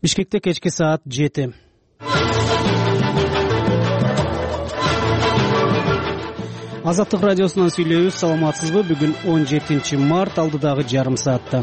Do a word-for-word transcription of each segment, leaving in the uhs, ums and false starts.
Бишкекте кечки саат жети. Азаттык радиосунан сүйлөйбүз. Саламатсызбы? Бүгүн он жетинчи март, алдыдагы жарым саатта.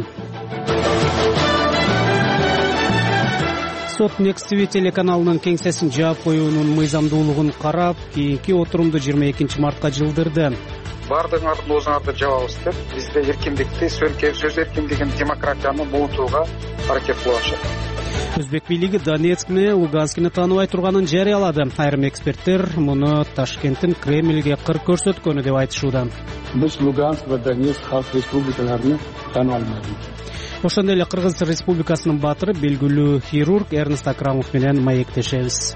Сот Next ти ви телеканалынын кеңсесин жаап коюунун мыйзамдуулугун карап, кийинки отурумду жыйырма экинчи мартка жылдырды. Бардыгыңарды өзүңарды жабабыз деп, бизде эркиндикти, сөз эркиндигин, демократияны могунтууга аракет кылышат. Өзбек бийлиги Донецк менен Луганскини тааныбай турганын жарыялады. Айрым эксперттер муну Ташкенттин Кремльге кыр көрсөткөнү деп айтышууда. Биз Луганск ва Донецк халк республикаларын таанып алмайбыз. Ошондой эле Кыргыз Республикасынын баатыры, белгилүү хирург Эрнест Акрамов менен маектешебиз.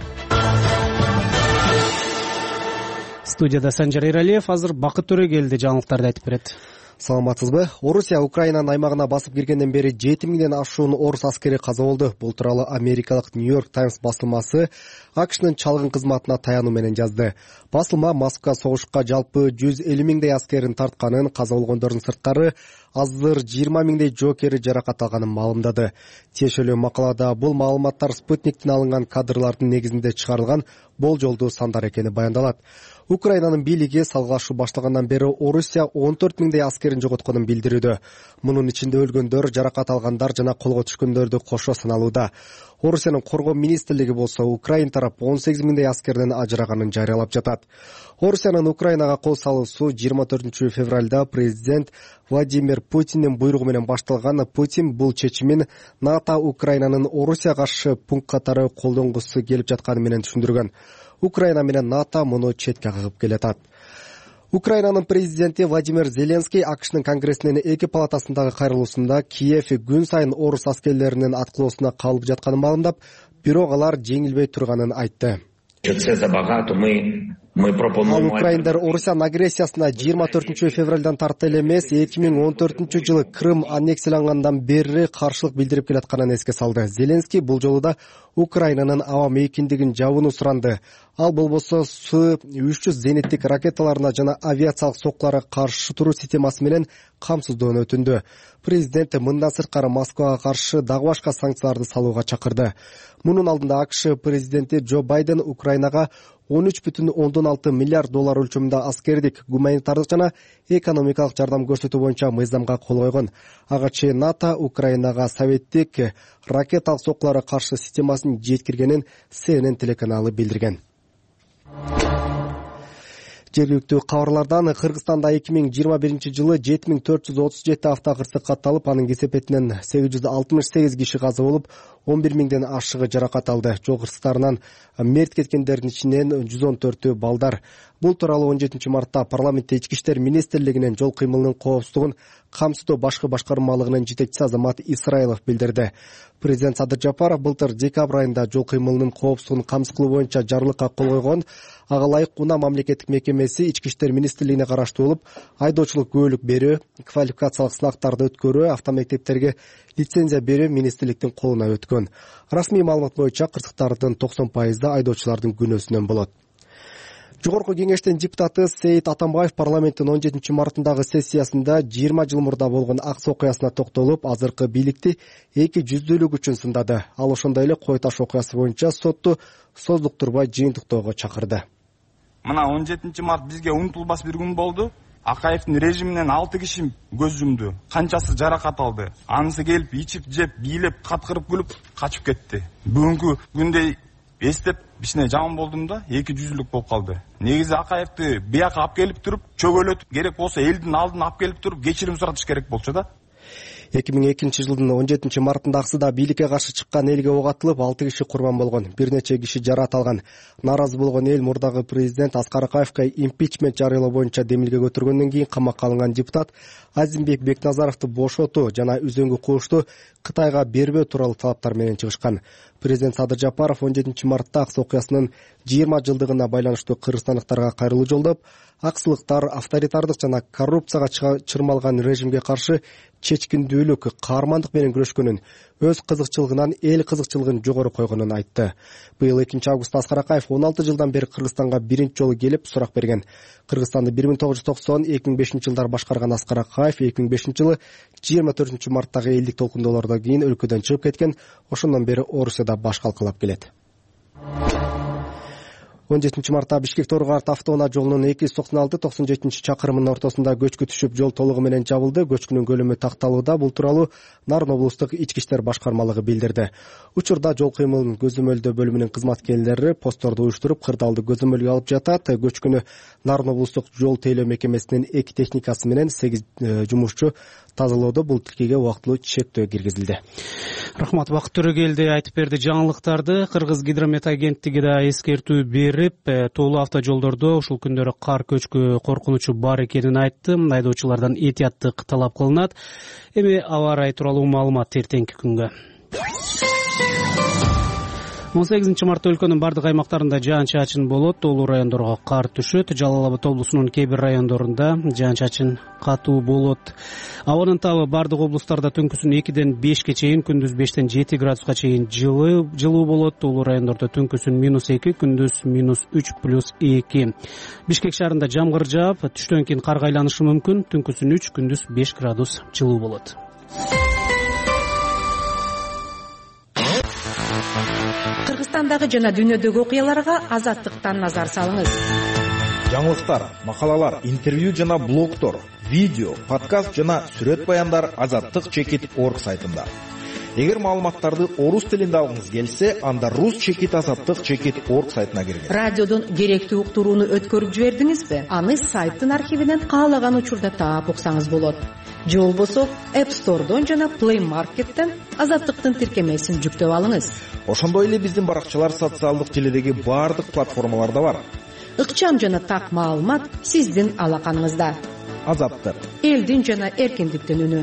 Студияда Санжар Эралиев, азыр Бакыт Төрөгелди жаңылыктарды айтып берет. Саламатсызбы? Орусия Украинанын аймагына басып киргенден бери жети миңден ашуун орус аскери каза болду. Бул тууралуу америкалык Нью-Йорк Таймс басылмасы АКШнын чалгын кызматына таянуу менен жазды. Басылма Москва согушка жалпы жүз элүү миңдей аскерин тартканын, каза болгондордун сырткары азыр жыйырма миңдей жоокери жаракат алганын маалымдады. Тиешелүү макалада бул маалыматтар Спутниктен алынган кадрлардын негизинде чыгарылган болжолдуу сандар экени баяндалат. Украинанын бийлиги салгылашуу башталгандан бери Орусия он төрт миңдей аскерин жоготконун билдирүүдө. Мунун ичинде өлгөндөр, жаракат алгандар жана колго түшкөндөрдү кошо саналууда. Орусиянын коргоо министрлиги болсо Украин тарап он сегиз миңдей аскерден ажыраганын жарыялап жатат. Орусиянын Украинага кол салуусу жыйырма төртүнчү февралда президент Владимир Путиндин буйругу менен башталган. Путин бул чечимин НАТО Украинанын Орусияга каршы пункт катары колдонгусу келип жатканы менен түшүндүргөн. Украина менен НАТО муну четке кагып келатат. Украинанын президенти Владимир Зеленский АКШнын конгрессинин эки палатасындагы кайрылуусунда Киев күн сайын орус аскерлеринин аткылоосуна калып жатканын маалымдап, бирок алар жеңилбей турганын айтты. Ал украиндар Орусиянын агрессиясына жыйырма төртүнчү февралдан тарты эле эмес, эки миң он төртүнчү жылы Крым аннексиялангандан бери каршылык билдирип келатканын эске салды. Зеленский бул жолу да Украинанын аба эркиндигин жабууну суранды. Ал болбосо С үч жүз зениттик ракеталарына жана авиациялык соккуларга каршы туруу системасы менен камсыздоону өтүндү. Президент мындан сырткары Москвага каршы дагы башка санкцияларды салууга чакырды. Мунун алдында АКШ президенти Джо Байден Украинага он үч бүтүн ондон алты миллиард доллар өлчөмүндө аскердик, гуманитардык жана экономикалык жардам көрсөтүү боюнча мыйзамга кол койгон. Ага чейин НАТО Украинага советтик ракеталык соккуларга каршы системасын жеткиргенин Си Эн Эн телеканалы билдирген. Жергиликтүү кабарлардан Кыргызстанда эки миң жыйырма биринчи жылы жети миң төрт жүз отуз жети автокырсык катталып, анын кесепетинен сегиз жүз алтымыш сегиз киши каза болуп, он бир миңден ашыгы жаракат алды. Жол кырсыктарынан мерт кеткендердин ичинен жүз он төртү балдар. Бул тууралуу он жетинчи мартта парламентте Ички иштер министрлигинин жол кыймылынын коопсуздугун камсыздоо башкы башкармалыгынын жетекчиси Азамат Исраилов билдирди. Президент Садыр Жапаров былтыр декабрь айында жол кыймылынын коопсуздугун камсыз кылуу боюнча жарлыкка кол койгон. Ага ылайык Унаа мамлекеттик мекемеси Ички иштер министрлигине караштуу болуп, айдоочулук күбөлүк берүү, квалификациялык сынактарды өткөрүү, автомектептерге лицензия берүү министрликтин колуна өткөн. Расмий маалымат боюнча кырсыктардын токсон пайызы айдоочулардын күнөөсүнөн болот. Жогорку кеңештин депутаты Сейит Атамбаев парламенттин он жетинчи мартындагы сессиясында жыйырма жыл мурда болгон Акс окуясына токтолуп, азыркы бийликти эки жүздүүлүк үчүн сындады. Ал ошондой эле Кой Таш окуясы боюнча сотту создуктурбай жыйынтыктоого чакырды. Мына он жетинчи март бизге унутулбас бир күн болду. Акаевдин режиминен алты киши көз жумду. Канчасы жаракат алды. Анысы келип, ичип, жеп, бийлеп, каткырып күлүп качып кетти. Бүгүнкү күндө эстеп бишине жаман болдум да, эки жүздүүлүк болуп калды. Негизи Акаевди бияка алып келип туруп, чөгөлөтүп, керек болсо элдин алдына алып келип туруп, кечирим суратыш керек болчу да. эки миң экинчи жылдын он жетинчи мартында Аксыда бийликке каршы чыккан элге ок атылып, алты киши курбан болгон, бир нече киши жаракат алган. Наразы болгон эл мурдагы президент Аскар Акаевка импичмент жарыялоо боюнча демилге көтөргөндөн кийин камакка алынган депутат Азимбек Бекназаровду бошотуу жана үзөңгү куушту Кытайга бербөө тууралуу талаптар менен чыгышкан. Президент Садыр Жапаров он жетинчи мартта Акс окуясынын жыйырма жылдыгына байланыштуу кыргызстандыктарга кайрылуу жолдоп, аксылыктар авторитардык жана коррупцияга чырмалган режимге каршы чечкиндүүлүк, каармандык менен күрөшкөнүн, өз кызыкчылыгынан эл кызыкчылыгын жогору койгонун айтты. Быйыл экинчи августта Аскар Акаев он алты жылдан бери Кыргызстанга биринчи жолу келип сурак берген. Кыргызстанды бир миң тогуз жүз токсон — эки миң бешинчи жылдар башкарган Аскар Акаев эки миң бешинчи жылы жыйырма төртүнчү марттагы элдик толкундоолордон кийин өлкөдөн чыгып кеткен. Ошондон бери Орусияда баш калкалап келет. он жетинчи мартта Бишкек Тору-Карт автоунаа жолунун эки жүз токсон алты — токсон жетинчи чакырымынын ортосунда көчкү түшүп, жол толугу менен жабылды. Көчкүнүн көлөмү такталууда. Бул тууралуу Нарын облустук ички иштер башкармалыгы билдирди. Учурда жол кыймылын көзөмөлдөө бөлүмүнүн кызматкерлери постторду уюштуруп, кырдаалды көзөмөлгө алып жатат. Көчкүнү Нарын облустук жол тейлөө мекемесинин эки техникасы менен сегиз жумушчу тазалоодо. Бул тилкеге убактылуу чектөө киргизилди. Рахмат, Бакыт Төрөгелди айтып берди жаңылыктарды. Кыргыз гидромет агенттиги да эскертүү берип, тоолуу автожолдордо ушул күндөрү кар көчкү коркунучу бар экенин айтты. Айдоочулардан этияттык талап кылынат. Эми аба ырайы тууралуу маалымат эртеңки күнгө. он сегизинчи мартта өлкөнүн бардык аймактарында жаан-чачын болот. Тоолуу райондорго кар түшөт. Жалал Абад облусунун кээ бир райондорунда жаан-чачын катуу болот. Абанын табы бардык облустарда түнкүсүн экиден бешке чейин, күндүз бештен жети градуска чейин жылуу жылуу болот. Тоолуу райондордо түнкүсүн минус эки, күндүз минус үч плюс эки. Бишкек шаарында жамгыр жаап, түштөн кийин карга айланышы мүмкүн. Түнкүсүн үч, күндүз беш градус жылуу болот. Кыргызстандагы жана дүйнөдөгү окуяларга Азаттыктан назар салыңыз. Жаңылыктар, макалалар, интервью жана блогтор, видео, подкаст жана сүрөт баяндар азаттык чекит точка орг сайтында. Эгер маалыматтарды орус тилинде алгыңыз келсе, анда рус чекит азаттык чекит точка орг сайтына киргиз. Радиодон керектүү уктурууну өткөрүп жибердиңизби? Аны сайттын архивинен каалаган учурда таап уксаңыз болот. Же болбосо App Store'дон жана Play Market'тен Азаттыктын тиркемесин жүктөп алыңыз. Ошондой эле биздин баракчалар социалдык желидеги баардык платформаларда бар. Ыкчам жана так маалымат сиздин алаканыңызда. Азаттык, элдин жана эркиндиктин үнү.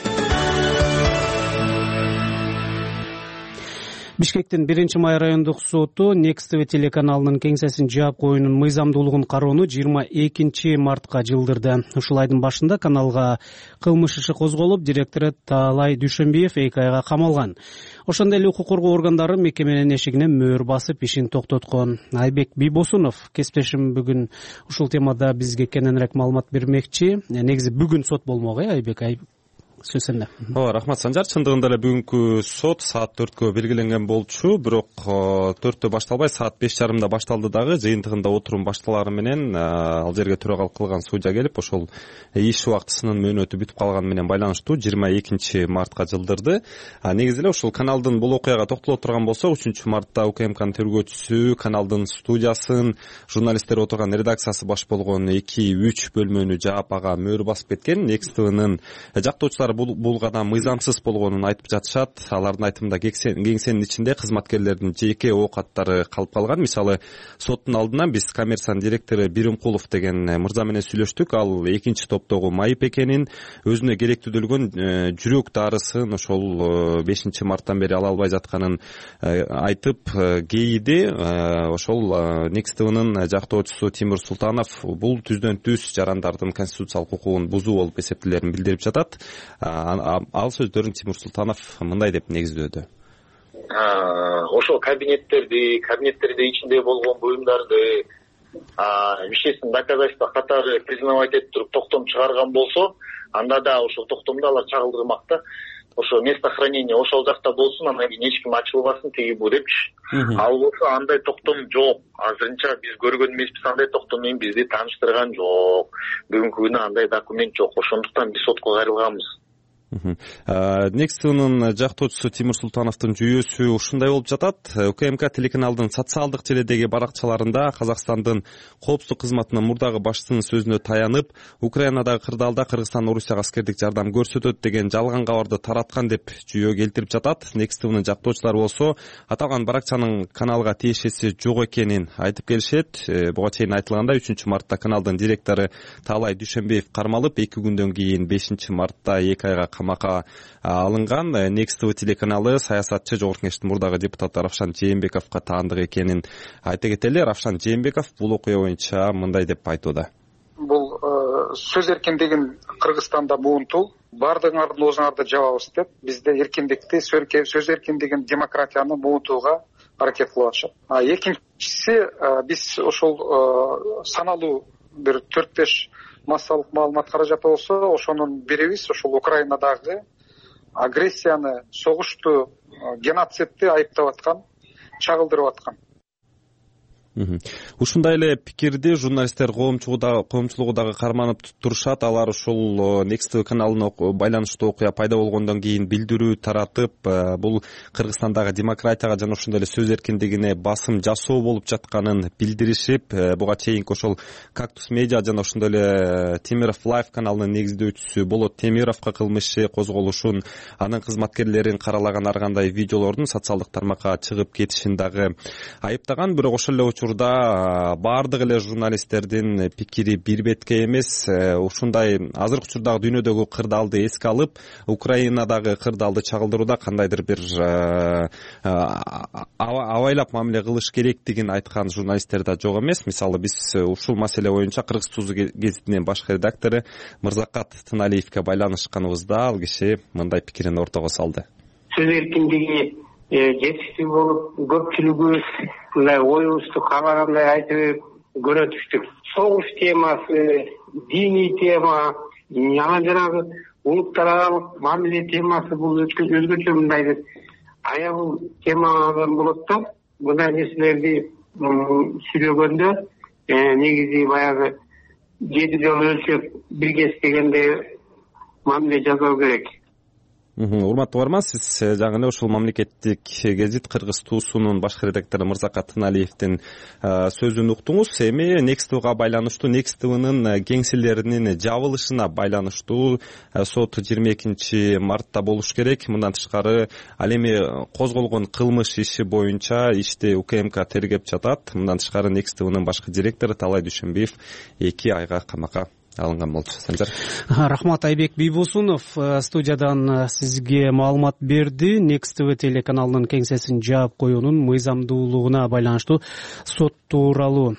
Бишкектин биринчи май райондук соту Next ти ви телеканалынын кеңсесин жаап коюунун мыйзамдуулугун кароону жыйырма экинчи мартка жылдырды. Ушул айдын башында каналга кылмыш иши козголуп, директору Таалай Дүйшөнбиев эки айга камалган. Ошондой эле укук коргоо органдары мекеменин эшигине мөөр басып ишин токтоткон. Айбек Бийбосунов кесиптешим бүгүн ушул темада бизге кененирээк маалымат бермекчи. Негизи бүгүн сот болмок, э Айбек? Сөз сенде. Ооба, рахмат Санжар. Чындыгында эле бүгүнкү сот саат төрткө белгиленген болчу, бирок төрттө башталбай саат беш жарымда башталды дагы. Жыйынтыгында отурум башталары менен ал жерге төрагалык кылган судья келип, ошол иш убактысынын мөөнөтү бүтүп калганы менен байланыштуу жыйырма экинчи мартка жылдырды. Негизи эле ушул каналдын бул окуяга токтоло турган болсок, үчүнчү мартта УКМКнын тергөөчүсү, каналдын студиясын, журналисттер отурган редакциясы баш болгон эки үч бөлмөнү жаап, ага мөөр басып кеткен. Next ти винин жактоочулары бул гана мыйзамсыз болгонун айтып жатышат. Алардын айтымында кеңсенин ичинде кызматкерлердин жеке оокаттары калып калган. Мисалы, соттун алдынан биз Коммерциянын директору Биримкулов деген мырза менен сүйлөштүк. Ал экинчи топтогу майып экенин, өзүнө керектүүлгөн жүрөк дарысын ошол бешинчи марттан бери ала албай жатканын айтып кейиди. Ошол Next ти винин жактоочусу Тимур Султанов бул түздөн түз жарандардын конституциялык укугун бузуу болуп эсептелерин билдирип жатат. Ал сөздөрүн Тимур Султанов мындай деп негиздөөдү. Ошол кабинеттерди, кабинеттерде ичинде болгон буюмдарды вещественный доказательство катары признавать этип туруп токтом чыгарган болсо, анда да ошол токтомду алар чагылдырмак да. Ошо место хранения ошол жакта болсун, анан кийин эч ким ачылбасын тиги бу депчи. Ал болсо андай токтом жок. Азырынча биз көргөн эмеспиз, андай токтом менен бизди тааныштырган жок. Бүгүнкү күнү андай документ жок. Ошондуктан биз сотко кайрылганбыз. Next ти винин жактоочусу Тимур Султановдун жүйөсү ушундай болуп жатат. УКМК телеканалдын социалдык желидеги баракчаларында Казакстандын коопсуздук кызматынын мурдагы башчысынын сөзүнө таянып, Украинадагы кырдаалда Кыргызстан Орусияга аскердик жардам көрсөтөт деген жалган кабарды тараткан деп жүйө келтирип жатат. Next ти винин жактоочулары болсо аталган баракчанын каналга тиешеси жок экенин айтып келишет. Буга чейин айтылгандай, үчүнчү мартта каналдын директору Таалай Дүйшөнбиев кармалып, эки күндөн кийин бешинчи мартта эки айга камакка алынган. Next ти ви телеканалы саясатчы Жогорку Кеңештин мурдагы депутаты Равшан Жээнбековго таандык экенин айта кетели. Равшан Жээнбеков бул окуя боюнча мындай деп айтууда. Бул сөз эркиндигин Кыргызстанда муунтуу баардыгыңардын оозуңарды жабабыз деп бизде эркиндикти, сөз эркиндигин, демократияны муунтууга аракет кылып атышат. Экинчиси, биз ошол саналуу бир төрт беш массалык маалымат каражаты болсо, ошонун бирибиз ошол Украинадагы агрессияны, согушту, геноцидти айыптап аткан, чагылдырып аткан. Ушундай эле пикирди журналисттер коомчулугу дагы карманып турушат. Алар ушул Next каналына байланыштуу окуя пайда болгондон кийин билдирүү таратып, бул Кыргызстандагы демократияга жана ошондой эле сөз эркиндигине басым жасоо болуп жатканын билдиришип, буга чейинки ошол Кактус медиа жана ошондой эле Темиров Лайф каналынын негиздөөчүсү Болот Темировго кылмыш иши козголушун, анын кызматкерлерин каралаган ар кандай видеолордун социалдык тармакка чыгып кетишин дагы айыптаган. Бирок ошол эле учурда баардык эле журналисттердин пикири бир бетке эмес. Ушундай азыркы учурдагы дүйнөдөгү кырдаалды эске алып, Украинадагы кырдаалды чагылдырууда кандайдыр бир абайлап мамиле кылыш керектигин айткан журналисттер да жок эмес. Мисалы, биз ушул маселе боюнча Кыргыз Тузу гезитинин баш редактору Мырзакат Тыналиевге байланышканыбызда ал киши мындай пикирин ортого салды. Сөз эркиндиги жетиштүү болуп, көпчүлүгү мындай оюбузду каалагандай айтып көрө түштүк. Согуш темасы, диний тема, анан жанагы улуттар аралык мамиле темасы бул өзгөчө мындай бир аябыл темалар болот да. Мындай нерселерди сүйлөгөндө негизи баягы жети жол өлчөп бирге истегенде мамиле жасоо керек. Урматтуу барма, сиз жаңы эле ушул мамлекеттик гезит Кыргыз Туусунун баш редактору Мырзакат Тыналиевдин сөзүн уктуңуз. Эми Next-га байланыштуу, Next-нын кеңселеринин жабылышына байланыштуу сот жыйырма экинчи мартта болуш керек. Мындан тышкары ал эми козголгон кылмыш иши боюнча ишти УКМК тергеп жатат. Мындан тышкары Next-нын башкы директору Талай Дүйшөнбиев эки айга камакка алынган болчу. Санжар. Рахмат. Айбек Бийбосунов студиядан сизге маалымат берди. Next телеканалынын кеңсесин жаап коюунун мыйзамдуулугуна байланыштуу сот тууралуу.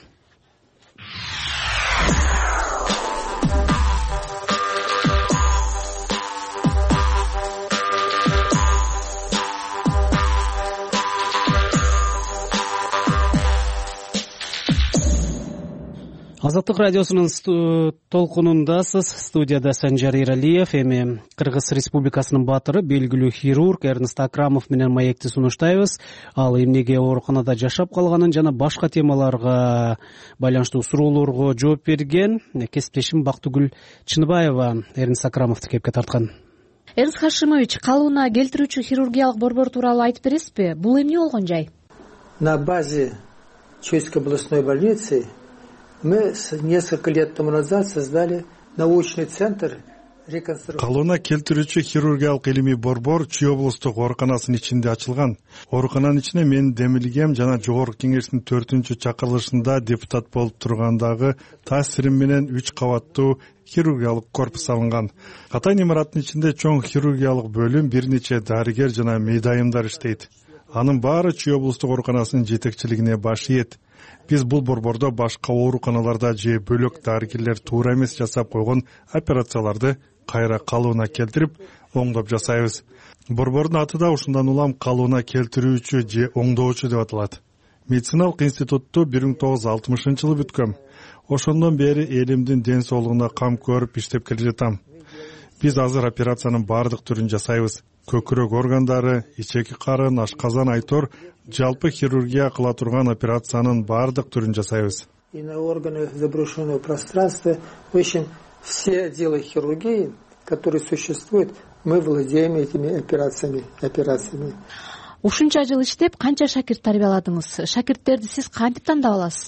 Азаттык радиосунун толкунундасыз. Студияда Санжар Иралиев. Эми Кыргыз Республикасынын баатыры, белгилүү хирург Эрнест Акрамов менен маекти сунуштайбыз. Ал эмнеге ооруканада жашап калганын жана башка темаларга байланыштуу суроолорго жооп берген. Кесиптешим Бактыгүл Чыныбаева Эрнест Акрамовду кепке тарткан. Эрнест Хашимович, калыбына келтирүүчү хирургиялык борбор тууралуу айтып бересизби? Бул эмне болгон жай? На базе Чуйской областной больницы мы несколько лет тому назад создали научный центр реконструкции. Калыбына келтирүүчү хирургиялык илимий борбор Чүй облустук ооруканасынын ичинде ачылган. Оорукананын ичине мен демилгем жана жогорку кеңештин төртүнчү чакырылышында депутат болуп тургандагы таасирим менен үч кабаттуу хирургиялык корпус алынган. Катайн имараттын ичинде чоң хирургиялык бөлүм, бир нече дарыгер жана мейдайымдар иштейт. Анын баары Чүй облустук ооруканасынын жетекчилигине баш ийет. Биз бул борбордо башка ооруканаларда же бөлөк дарыгерлер туура эмес жасап койгон операцияларды кайра калыбына келтирип, оңдоп жасайбыз. Борбордун аты да ушундан улам калыбына келтирүүчү же оңдоочу деп аталат. Медициналык институтту бир миң тогуз жүз алтымышынчы жылы бүткөм. Ошондон бери элимдин ден соолугуна кам көрүп иштеп келе жатам. Биз азыр операциянын баардык түрүн жасайбыз. Көкүрөк органдары, ичеки карын, ашказан, айтор, жалпы хирургия кыла турган операциянын баардык түрүн жасайбыз. И на органы заброшенного пространства, в общем, все отделы хирургии, которые существуют, мы владеем этими операциями, операциями. Ушунча жыл иштеп, канча шакирт тарбияладыңыз? Шакирттерди сиз кантип тандап аласыз?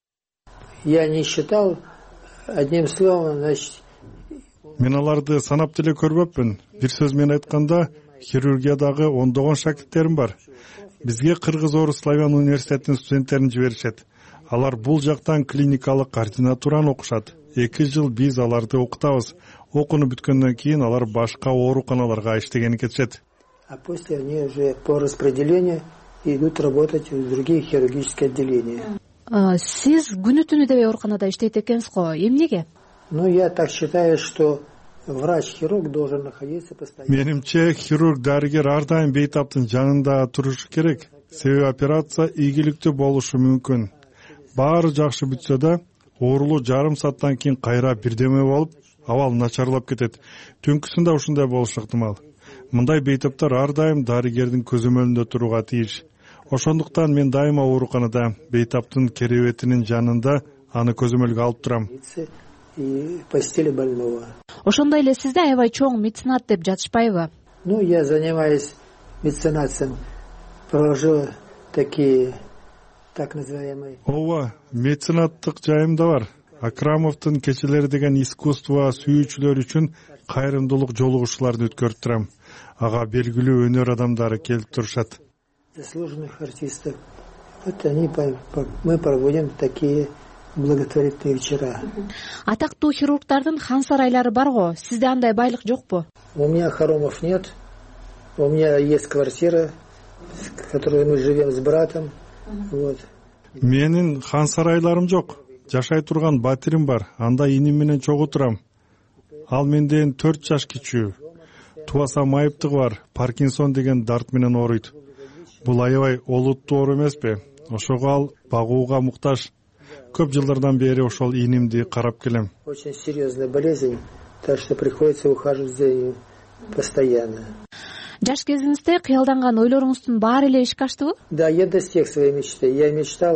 Я не считал, одним словом, значит. Мен аларды санап деле көрбөпмүн. Бир сөз менен айтканда, хирургиядагы ондогон шакирттерим бар. Бизге Кыргыз Орус Славян университетинин студенттерин жиберишет. Алар бул жактан клиникалык координатураны окушат. Эки жыл биз аларды окутабыз. Окууну бүткөндөн кийин алар башка ооруканаларга иштегени кетишет. А после они уже по распределению идут работать в другие хирургические отделения. Сиз күнү түнү дебей ооруканада иштейт экенсиз го. Эмнеге? Ну, я так считаю, что врач-хирург должен находиться постоянно. Менимче хирург дарыгер ар дайым бейтаптын жанында турушу керек. Себеби операция ийгиликтүү болушу мүмкүн. Баары жакшы бүтсө да, оорулуу жарым сааттан кийин кайра бирдеме болуп, абал начарлап кетет. Түнкүсүндө ушундай болушу ыктымал. Мындай бейтаптар ар дайым дарыгердин көзөмөлүндө туруга тийиш. Ошондуктан мен дайыма ооруканада бейтаптын керебетинин жанында аны көзөмөлгө алып турам. И постели больного. Ошондой эле сизде аябай чоң меценат деп жатышпайбы? Ну, я занимаюсь меценатством, провожу такие так называемые. Ооба, меценаттык жайым да бар. Акрамовдун кечелери деген искусство сүйүүчүлөр үчүн кайрымдуулук жолугушууларды өткөрүп турам. Ага белгилүү өнөр адамдары келип турушат. Заслуженных артистов. Вот они, мы проводим такие благотворительные вечера. Атактуу хирургдардын хан сарайлары барго, сизде андай байлык жокпу? У меня хоромов нет. У меня есть квартира, в которой мы живем с братом. Вот. Менин хан сарайларым жок. Жашай турган батирим бар. Анда иним менен чогуу турам. Ал менден төрт жаш кичүү. Тубаса майыптыгы бар. Паркинсон деген дарт менен ооруйт. Бул аябай олуттуу оору эмеспи? Ошого ал багууга муктаж. Көп жылдардан бери ошол инимди карап келем. Очень серьезная болезнь, так что приходится ухаживать за ней постоянно. Жаш кезиңизде кыялданган ойлоруңуздун баары эле ишке аштыбы? Да, я достиг своей мечты. Я мечтал,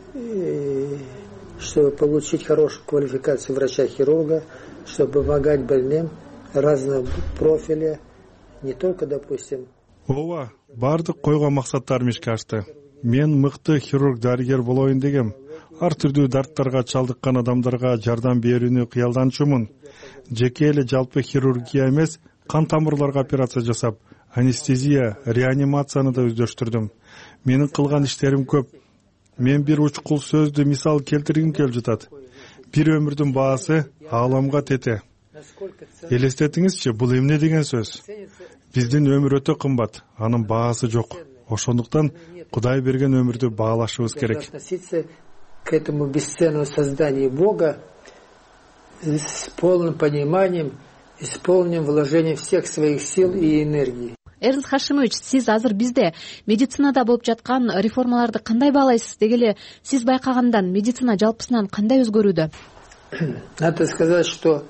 чтобы получить хорошую квалификацию врача-хирурга, чтобы помогать больным разного профиля, не только, допустим. Ооба, бардык койгон максаттарым ишке ашты. Мен мыкты хирург дарыгер болоюн дегем. Ар түрдүү дарттарга чалдыккан адамдарга жардам берүүнү кыялданчумун. Жеке эле жалпы хирургия эмес, кан тамырларга операция жасап, анестезия, реанимацияны да өздөштүрдүм. Менин кылган иштерим көп. Мен бир учкул сөздү мисал келтиргим келип жатат. Бир өмүрдүн баасы ааламга тете. Элестетиңизчи, бул эмне деген сөз? Биздин өмүр өтө кымбат, анын баасы жок. Ошондуктан Кудай берген өмүрдү баалашыбыз керек. К этому бесценному созданию Бога с полным пониманием и с полным вложением всех своих сил и энергии. Эрнст Хашимович, сиз азыр бизде медицинада болуп жаткан реформаларды кандай баалайсыз? Дегеле сиз байкагандан медицина жалпысынан кандай өзгөрүүдө? Надо сказать, что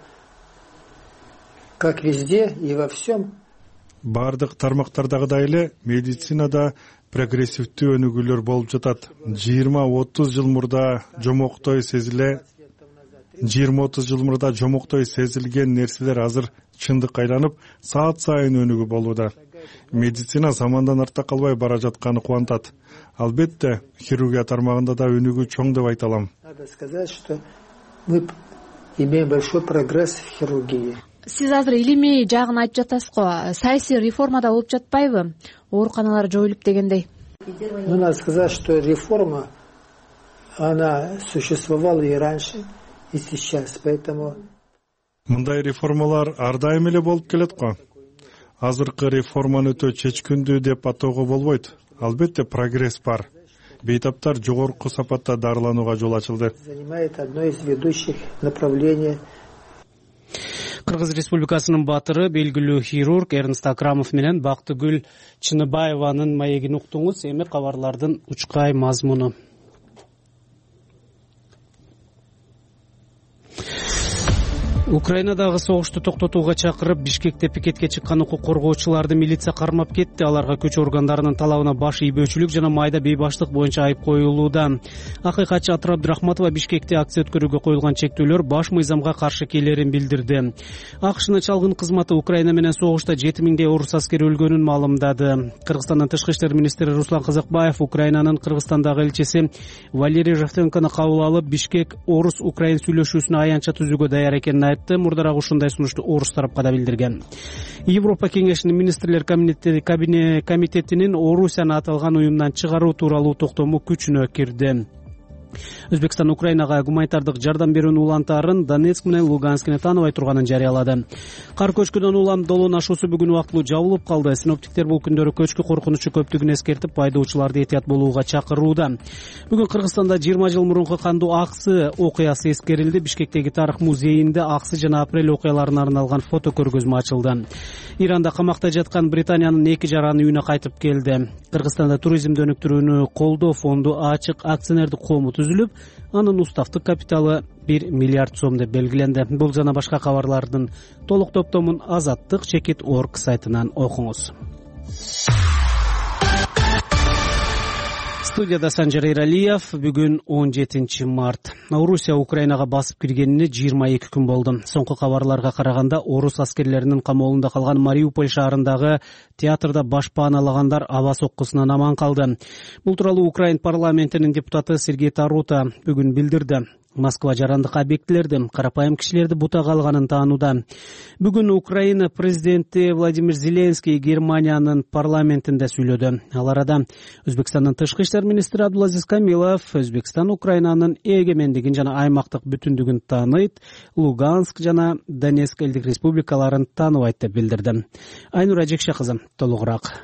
как везде и во всем бардык тармактардагыдай эле медицинада прогрессивдүү өнүгүүлөр болуп жатат. жыйырма отуз жыл мурда жомоктой сезиле жыйырма отуз жыл мурда жомоктой сезилген нерселер азыр чындыкка айланып, саат сайын өнүгүү болууда. Медицина замандан артта калбай бара жатканы кубантат. Албетте, хирургия тармагында да өнүгүү чоң деп айта алам. Надо сказать, что мы имеем большой прогресс в хирургии. Сиз азыр илимий жагын айтып жатасыз го. Саясий реформада болуп жатпайбы? Ооруканалар жоюлуп дегендей. Ну, надо сказать, что реформа, она существовала и раньше, и сейчас, поэтому... Мындай реформалар ар дайым эле болуп келет го. Азыркы реформаны өтө чечкүндүү деп атоого болбойт. Албетте прогресс бар. Бейтаптар жогорку сапатта дарыланууга жол ачылды. Занимает одно из ведущих направлений. Кыргыз Республикасынын баатыры, белгилүү хирург Эрнст Акрамов менен Бактыгүл Чыныбаеванын маегин уктуңуз. Эми кабарлардын учкай мазмуну. Украинадагы согушту токтотууга чакырып, Бишкекте пикетке чыккан укук коргоочуларды милиция кармап кетти. Аларга күч органдарынын талабына баш ийбөөчүлүк жана майда бейбаштык боюнча айып коюлууда. Акыйкатчы Атыр Абдрахматова Бишкекте акция өткөрүүгө коюлган чектөөлөр баш мыйзамга каршы келерин билдирди. АКШнын чалгын кызматы Украина менен согушта жети миңдей орус аскери өлгөнүн маалымдады. Кыргызстандын тышкы иштер министри Руслан Казакбаев Украинанын Кыргызстандагы элчиси Валерий Жахтенкону кабыл алып, Бишкек орус-украин сүйлөшүүсүнө аянтча түзүүгө даяр экенин айтты. Мурдараак ушундай сунушту орус тарапка да билдирген. Европа кеңешинин министрлер комитетинин Орусияны аталган уюмдан чыгаруу тууралуу токтому күчүнө кирди. Өзбекстан Украинага гуманитардык жардам берүүнү улантаарын Донецк менен Луганскини тааныбай турганын жарыялады. Кар көчкүнөн улам долоон ашуусу бүгүн убактылуу жабылып калды. Синоптиктер бул күндөрү көчкү коркунучу көптүгүн эскертип, айдоочуларды этият болууга чакырууда. Бүгүн Кыргызстанда жыйырма жыл мурунку кандуу аксы окуясы эскерилди. Бишкектеги тарых музейинде аксы жана апрель окуяларына арналган фото көргөзмө ачылды. Иранда камакта жаткан Британиянын эки жараны үйүнө кайтып келди. Кыргызстанда туризмди өнүктүрүүнү колдоо фонду ачык акционердик коому түзүлүп, анын уставтык капиталы бир миллиард сом деп белгиленди. Бул жана башка кабарлардын толук топтомун Азаттык чекит орг сайтынан окуңуз. Студияда Санжар Эралиев. Бүгүн он жетинчи март. Орусия Украинага басып киргенине жыйырма эки күн болду. Соңку кабарларга караганда, орус аскерлеринин камоолунда калган Мариуполь шаарындагы театрда баш пааналагандар аба соккусунан аман калды. Бул тууралуу Украин парламентинин депутаты Сергей Тарута бүгүн билдирди. Москва жарандык объектилерди, карапайым кишилерди бутага алганын таанууда. Бүгүн Украина президенти Владимир Зеленский Германиянын парламентинде сүйлөдү. Ал арада Өзбекстандын тышкы иштер министри Абдулазиз Камилов Өзбекстан Украинанын эгемендигин жана аймактык бүтүндүгүн тааныйт, Луганск жана Донецк элдик республикаларын тааныбайт деп билдирди. Айнура Жекше кызы толугураак.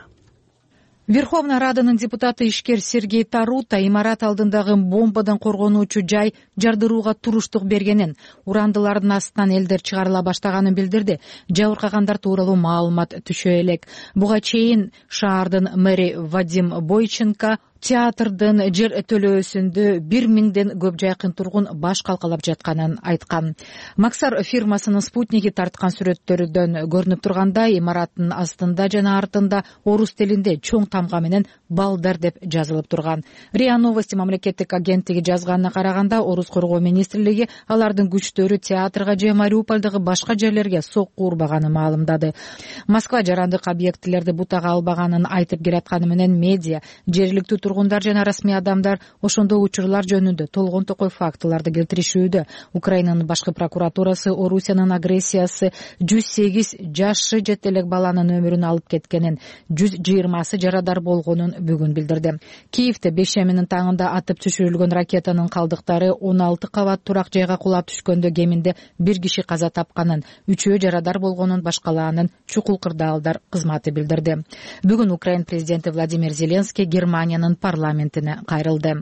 Верховная Раданын депутаты ишкер Сергей Тарута имарат алдындагы бомбадан коргонуучу жай жардырууга туруштук бергенин, урандылардын астынан элдер чыгарыла баштаганын билдирди. Жабыркагандар тууралуу маалымат түшө элек. Буга чейин шаардын мэри Вадим Бойченко театрдын жер төлөөсүндө бир миңден көп жайкын тургун баш калкалап жатканын айткан. Максар фирмасынын спутниги тарткан сүрөттөрдөн көрүнүп тургандай, имараттын астында жана артында орус тилинде чоң тамга менен балдар деп жазылып турган. РИА Новости мамлекеттик агенттиги жазганына караганда, орус коргоо министрлиги алардын күчтөрү театрга же Мариупольдогу башка жерлерге сокку урбаганын маалымдады. Москва жарандык объектилерди бутага албаганын айтып келатканы менен медиа, жергиликтүү тургундар жана расмий адамдар ошондой учурлар жөнүндө толгон токой фактыларды келтиришүүдө. Украинанын башкы прокуратурасы Орусиянын агрессиясы жүз сегиз жашы жет элек баланын өмүрүн алып кеткенин, жүз жыйырмасы жарадар болгонун бүгүн билдирди. Киевде бейшеминин таңында атып түшүрүлгөн ракетанын калдыктары он алты кабат турак жайга кулап түшкөндө кеминде бир киши каза тапканын, үчөө жарадар болгонун башкалаанын чукул кырдаалдар кызматы билдирди. Бүгүн Украин президенти Владимир Зеленский Германиянын парламентине кайрылды.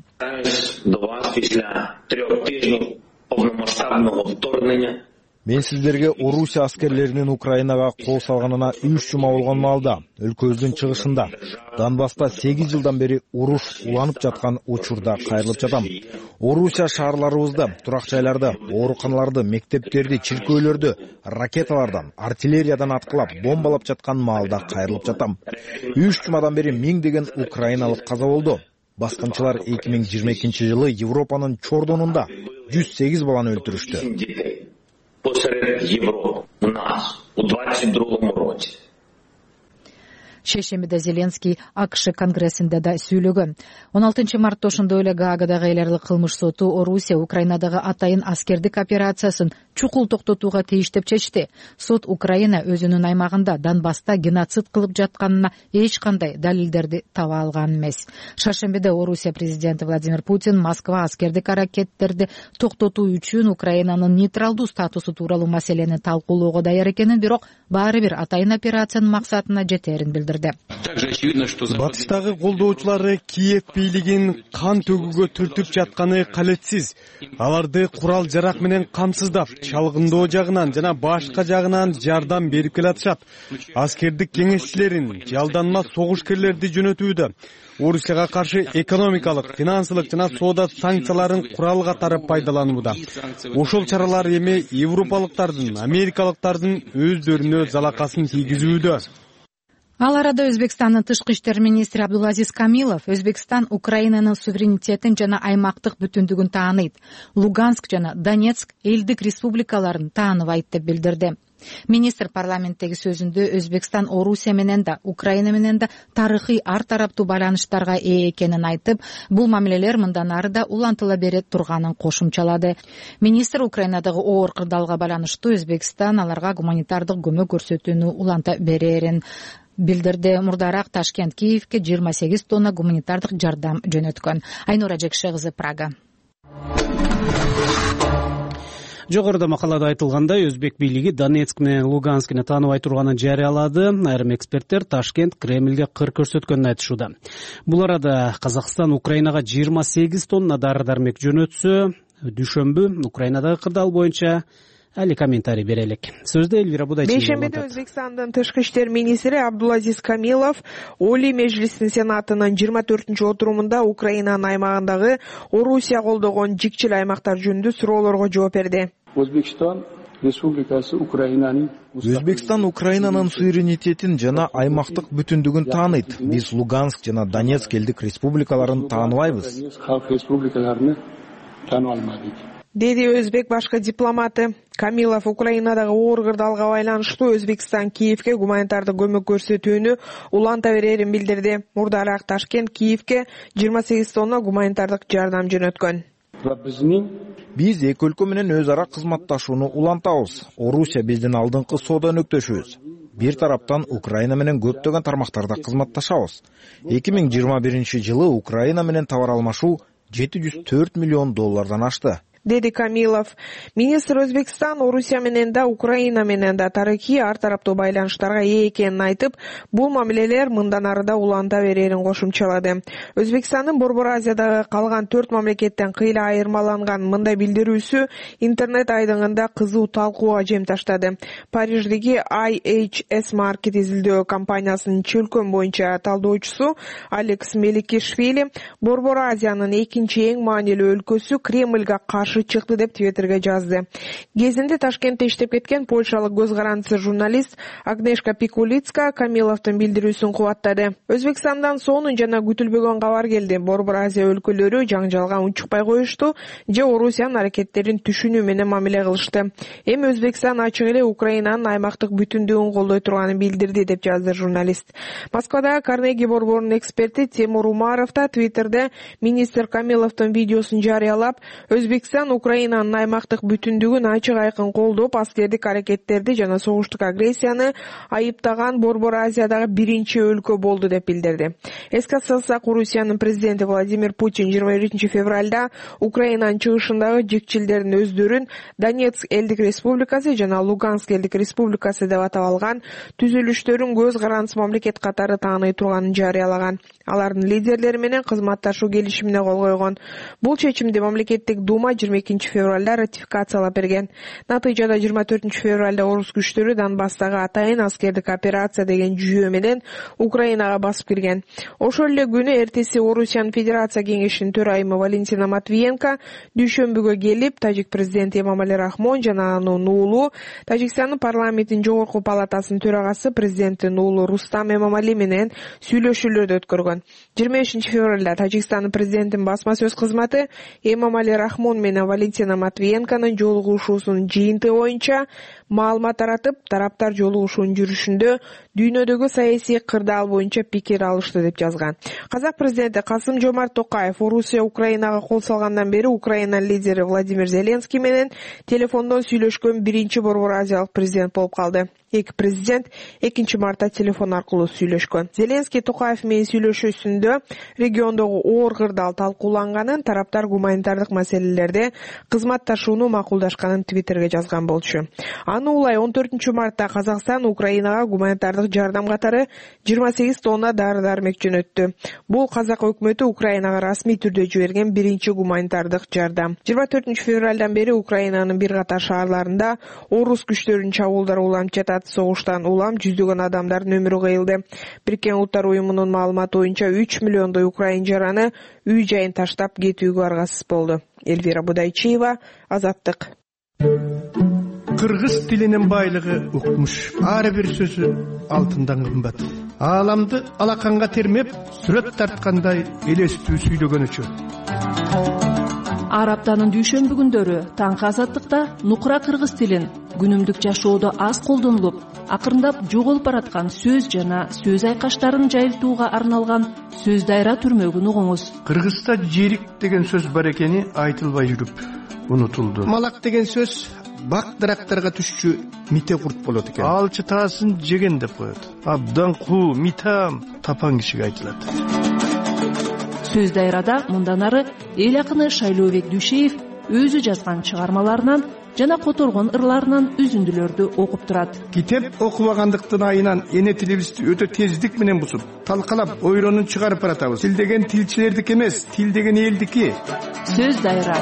Мен сиздерге Орусия аскерлеринин Украинага кол салганына үч жума болгон маалда өлкөбүздүн чыгышында Донбасста сегиз жылдан бери уруш уланып жаткан учурда кайрылып жатам. Орусия шаарларыбызды, турак жайларды, ооруканаларды, мектептерди, чиркөөлөрдү ракеталардан, артиллериядан аткылап, бомбалап жаткан маалда кайрылып жатам. үч жумадан бери миңдеген украиналык каза болду. Баскынчылар эки миң жыйырма экинчи жылы Европанын чордонунда жүз сегиз баланы өлтүрүштү. Посеред Европы, у нас, у двадцать другом роде. Шешемиде Зеленский АКШ конгрессинде да сүйлөгөн. он алтынчы мартта ошондой эле Гаагадагы эл аралык кылмыш соту Орусия Украинадагы атайын аскердик операциясын чукул токтотууга тийиш деп чечти. Сот Украина өзүнүн аймагында Донбасста геноцид кылып жатканына эч кандай далилдерди таба алган эмес. Шаршембиде Орусия президенти Владимир Путин Москва аскердик аракеттерди токтотуу үчүн Украинанын нейтралдуу статусу тууралуу маселени талкуулоого даяр экенин, бирок баары бир атайын операциянын максатына жетерин билдирди. Батыштагы колдоочулары Киев бийлигин кан төгүүгө түртүп жатканы калетсиз. Аларды курал жарак менен камсыздап, чалгындоо жагынан жана башка жагынан жардам берип келатышат. Аскердик кеңешчилерин, жалданма согушкерлерди жөнөтүүдө Орусияга каршы экономикалык, финансылык жана соода санкцияларын курал катары пайдаланууда. Ошол чаралар эми европалыктардын, америкалыктардын өздөрүнө залакасын тийгизүүдө. Ал арада Өзбекстандын тышкы иштер министри Абдулазиз Камилов Өзбекстан Украинанын суверенитетин жана аймактык бүтүндүгүн тааныйт, Луганск жана Донецк элдик республикаларын тааныбайт деп билдирди. Министр парламенттеги сөзүндө Өзбекстан Орусия менен да, Украина менен да тарыхый ар тараптуу байланыштарга ээ экенин айтып, бул мамилелер мындан ары да улантыла бере турганын кошумчалады. Министр Украинадагы оор кырдаалга байланыштуу Өзбекстан аларга гуманитардык көмөк көрсөтүүнү уланта берерин билдирди. Мурдараак Ташкент Киевке жыйырма сегиз тонна гуманитардык жардам жөнөткөн. Айнура Жекше кызы, Прага. Жогоруда макалада айтылгандай, өзбек бийлиги Донецк менен Луганскини тааныбай турганын жарыялады. Айрым эксперттер Ташкент Кремлге кыр көрсөткөнүн айтышууда. Бул арада Казакстан Украинага жыйырма сегиз тонна дары-дармек жөнөтсө, дүйшөмбү Украинадагы кырдаал боюнча али комментарий берелик. Сөздө Элвира Будайчиева. Бейшембиде Өзбекстандын тышкы иштер министри Абдулазиз Камилов Оли Мejlisинин Сенатынын жыйырма төртүнчү отурумунда Украинанын аймагындагы Орусия колдогон жикчил аймактар жөнүндө суроолорго жооп берди. Өзбекстан Республикасы Украинанын Өзбекстан Украинанын суверенитетин жана аймактык бүтүндүгүн тааныйт. Биз Луганск жана Донецк элдик республикаларын тааныбайбыз. Халк республикаларын тааныбай алмадык, деди өзбек башкы дипломаты. Камилов Украинадагы оор кырдаалга байланыштуу Өзбекстан Киевге гуманитардык көмөк көрсөтүүнү уланта берерин билдирди. Мурдараак Ташкент Киевге жыйырма сегиз тонна гуманитардык жардам жөнөткөн. Биз эки өлкө менен өз ара кызматташууну улантабыз. Орусия биздин алдыңкы соода өнөктөшүбүз. Бир тараптан Украина менен көптөгөн тармактарда кызматташабыз. эки миң жыйырма биринчи жылы Украина менен товар алмашуу жети жүз төрт миллион доллардан ашты, деди Камилов. Министр Өзбекстан Орусия менен да Украина менен да тарыхый ар тараптуу байланыштарга ээ экенин айтып, бул мамилелер мындан ары да уланта берерин кошумчалады. Өзбекстандын Борбор Азиядагы калган төрт мамлекеттен кыйла айырмаланган мындай билдирүүсү интернет айдыңында кызуу талкууга жем таштады. Париждеги ай эйч эс Market изилдөө компаниясынын чөлкөн боюнча талдоочусу Алекс Меликишвили Борбор Азиянын экинчи эң маанилүү өлкөсү Кремлге каршы чыкты деп Твиттерге жазды. Кезинде Ташкентте иштеп кеткен польшалык көз карандысы журналист Агнешка Пикулицка Камиловдун билдирүүсүн кубаттады. Өзбекстандан сонун жана күтүлбөгөн кабар келди. Борбор Азия өлкөлөрү жаңжалга унчукпай коюшту же Орусиянын аракеттерин түшүнүү менен мамиле кылышты. Эми Өзбекстан ачык эле Украинанын аймактык бүтүндүгүн колдой турганын билдирди деп жазды журналист. Москвадагы Карнеги борборунун эксперти Тимур Умаров да Твиттерде министр Камиловдун видеосун жарыялап, Өзбекстан Украинанын аймактык бүтүндүгүн ачык айкын колдоп, аскердик аракеттерди жана согуштук агрессияны айыптаган Борбор Азиядагы биринчи өлкө болду деп билдирди. Эске салсак, Орусиянын президенти Владимир Путин жыйырма биринчи февралда Украинанын чыгышындагы жикчилдердин өздөрүн Донецк элдик республикасы жана Луганск элдик республикасы деп атап алган түзүлүштөрүн көз карандысы мамлекет катары тааный турганын жарыялаган. Алардын лидерлери менен кызматташуу келишимине кол койгон. Бул чечимди мамлекеттик Дума жыйырма экинчи февралда ратификациялап берген. Натыйжада жыйырма төртүнчү февралда орус күчтөрү Донбасстагы атайын аскердик операция деген жүйө менен Украинага басып кирген. Ошол эле күнү эртеси Орусиянын Федерация кеңешинин төрайымы Валентина Матвиенко дүйшөмбүгө келип, тажик президенти Эмомали Рахмон жана анын уулу, Тажикстандын парламентинин жогорку палатасынын төрагасы президенттин уулу Рустам Эмомали менен сүйлөшүүлөрдү өткөргөн. жыйырма бешинчи февралда Тажикстандын президентинин басма сөз кызматы Эмомали Рахмон менен Валентина Матвиенконун жолугушуусунун жыйынтыгы боюнча маалымат таратып, тараптар жолугушуунун жүрүшүндө дүйнөдөгү саясий кырдаал боюнча пикир алышты деп жазган. Казак президенти Касым Жомарт Токаев Орусия Украинага кол салгандан бери Украина лидери Владимир Зеленский менен телефондон сүйлөшкөн биринчи Борбор Азиялык президент болуп калды. Эки президент экинчи мартта телефон аркылуу сүйлөшкөн. Зеленский Токаев менен сүйлөшүүсүндө региондогу оор кырдаал талкууланганын, тараптар гуманитардык маселелерде кызматташууну макулдашканын Твиттерге жазган болчу. Аны улай он төртүнчү мартта Казакстан Украинага гуманитардык жардам катары жыйырма сегиз тонна дары-дармек жөнөттү. Бул Казак өкмөтү Украинага расмий түрдө жиберген биринчи гуманитардык жардам. жыйырма төртүнчү февралдан бери Украинанын бир катар шаарларында орус күчтөрүнүн чабуулдары уланып жатат. Согуштан улам жүздөгөн адамдардын өмүрү кыйылды. Бириккен Улуттар уюмунун маалыматы боюнча үч миллиондой украин жараны үй жайын таштап кетүүгө аргасыз болду. Элвира Будайчиева, Азаттык. Кыргыз тилинин байлыгы укмуш. Ар бир сөзү алтындан кымбат. Ааламды алаканга термеп, сүрөт тарткандай элестүү сүйлөгөн үчүн. Ар аптанын дүйшөмбү күндөрү таңкы Азаттыкта нукура кыргыз тилин күнүмдүк жашоодо аз колдонулуп, акырындап жоголуп бараткан сөз жана сөз айкаштарын жайылтууга арналган сөз дайра түрмөгүн угуңуз. Кыргызда жерик деген сөз бар экени айтылбай жүрүп унутулду. Малак деген сөз бак дарактарга түшчү мите курт болот экен. Алчы таасын жеген деп коет. Абдан куу, митам тапан кишиге айтылат. Сөз дайрада мындан ары эл акыны Шайлообек Дүйшеев өзү жазган чыгармаларынан жана которгон ырларынан үзүндүлөрдү окуп турат. Китеп окубагандыктын айынан эне тилибизди өтө тездик менен бузуп, талкалап, ойронун чыгарып баратабыз. Тил деген тилчилердики эмес, тил деген элдики. Сөз дайра.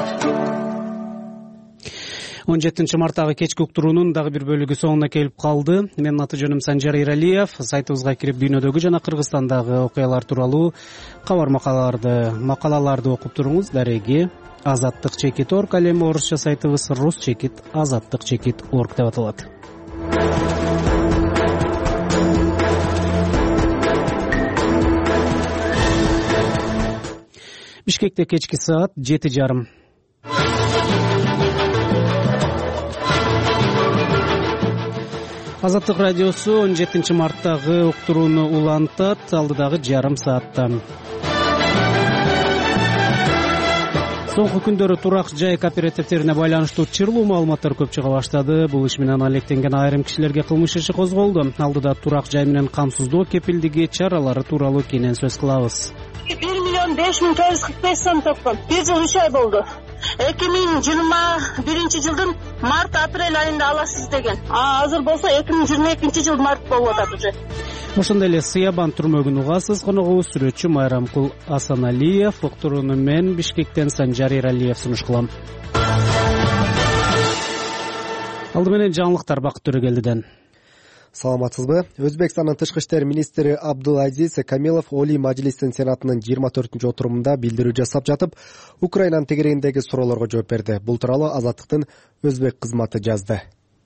он жетинчи марттагы кечки уктуруунун дагы бир бөлүгү соңуна келип калды. Менин аты жөнүм Санжар Иралиев. Сайтыбызга кирип дүйнөдөгү жана Кыргызстандагы окуялар тууралуу кабар макалаларды макалаларды окуп туруңуз. Дареги азаттык чекит точка орг, ал эми орусча сайтыбыз рус чекит азаттык чекит точка орг деп аталат. Бишкекте кечки саат жети жарым. Азаттык радиосу он жетинчи марттагы уктурууну улантат. Алдыдагы жарым саатта соңку күндөрү турак жай кооперативтерине байланыштуу чырлуу маалыматтар көп чыга баштады. Бул иш менен алектенген айрым кишилерге кылмыш иши козголду. Алдыда турак жай менен камсыздоо кепилдиги чаралары тууралуу кенен сөз кылабыз. бир миллион беш миң төрт жүз кырк беш сом тапкан. бир жыл үч ай болду. эки миң жыйырма биринчи жылдын март апрель айында аласыз деген. А азыр болсо эки миң жыйырма экинчи жыл март болуп атат уже. Ошондой эле Сыябан түрмөгүн угасыз. Коногубуз сүрөтчү Майрамкул Асаналиев. Уктурууну мен Бишкектен Санжар Иралиев сунуш кылам. Алды менен жаңылыктар Бакыт Төрөгелдиден. Саламатсызбы? Өзбекстандын тышкы иштер министри Абдулазиз Камилов Олий Мажлистин Сенатынын жыйырма төртүнчү отурумунда билдирүү жасап жатып, Украинанын тегерегиндеги суроолорго жооп берди. Бул тууралуу Азаттыктын өзбек кызматы жазды.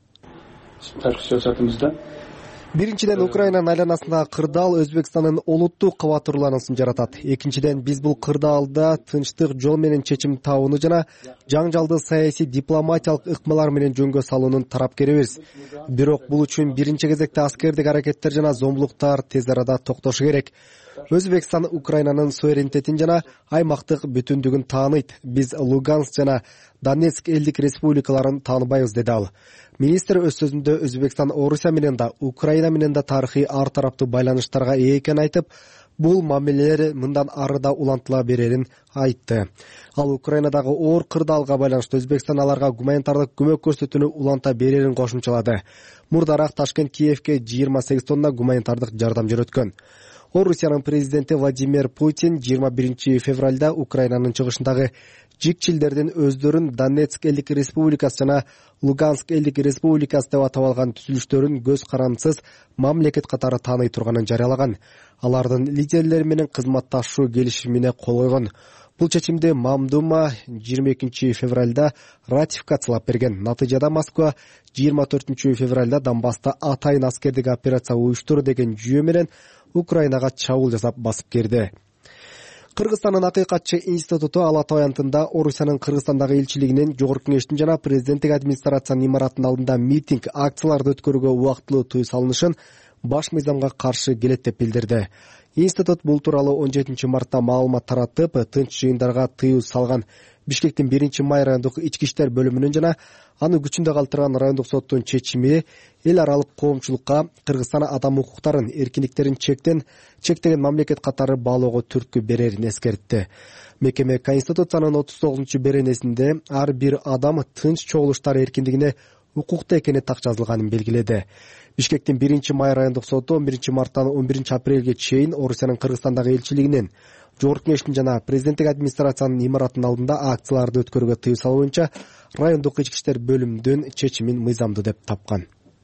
Биринчиден, Украинанын айланасындагы кырдаал Өзбекстандын олуттук кабатырлануусун жаратат. Экинчиден, биз бул кырдаалда тынчтык жол менен чечим табууну жана жаңжалды саясий дипломатиялык ыкмалар менен жөнгө салуунун тарапкерибиз. Бирок бул үчүн биринчи кезекте аскердик аракеттер жана зомбулуктар тез арада токтошу керек. Өзбекстан Украинанын суверенитетин жана аймактык бүтүндүгүн тааныйт. Биз Луганск жана Донецк элдик республикаларын тааныбайбыз, деди ал. Министр өз сөзүндө Өзбекстан Орусия менен да, Украина менен да тарыхый ар тараптуу байланыштарга ээ экенин айтып, бул мамилелер мындан ары да улантыла берерин айтты. Ал Украинадагы оор кырдаалга байланыштуу Өзбекстан аларга гуманитардык көмөк көрсөтүүнү уланта берерин кошумчалады. Мурдараак Ташкент Киевке жыйырма сегиз тонна гуманитардык жардам жөнөткөн. Орусиянын президенти Владимир Путин жыйырма биринчи февралда Украинанын чыгышындагы жикчилдердин өздөрүн Донецк элдик республикасы жана Луганск элдик республикасы деп атап алган түзүлүштөрүн көз карандысыз мамлекет катары тааный турганын жарыялаган. Алардын лидерлери менен кызматташуу келишимине кол койгон. Бул чечимди Мамдума жыйырма экинчи февралда ратификациялап берген. Натыйжада Москва жыйырма төртүнчү февралда Донбасста атайын аскердик операция уюштуруу деген жүйө менен Украинага чабуул жасап басып кирди. Кыргызстандын Акыйкатчы институту Ала Тоо аянтында Орусиянын Кыргызстандагы элчилигинин, Жогорку Кеңештин жана президенттик администрациянын имаратынын алдында митинг, акцияларды өткөрүүгө убактылуу тыюу салынышын баш мыйзамга каршы келет деп билдирди. Институт бул тууралуу он жетинчи мартта маалымат таратып, тынч жыйындарга тыюу салган Бишкектин биринчи май райондук ички иштер бөлүмүнүн жана аны күчүндө калтырган райондук соттун чечими эл аралык коомчулукка Кыргызстан адам укуктарын, эркиндиктерин чектен чектеген мамлекет катары баалоого түрткү берерин эскертти. Мекеме Конституциянын отуз тогузунчу беренесинде ар бир адам тынч чогулуштар эркиндигине укуктуу экени так жазылганын белгиледи. Бишкектин биринчи май райондук соту он биринчи марттан он биринчи апрелге чейин Орусиянын Кыргызстандагы элчилигинин, Жогорку Кеңештин жана президенттик администрациянын имаратынын алдында акцияларды өткөрүүгө тыюу салуу боюнча райондук ички иштер бөлүмүнүн чечимин мыйзамдуу деп тапкан.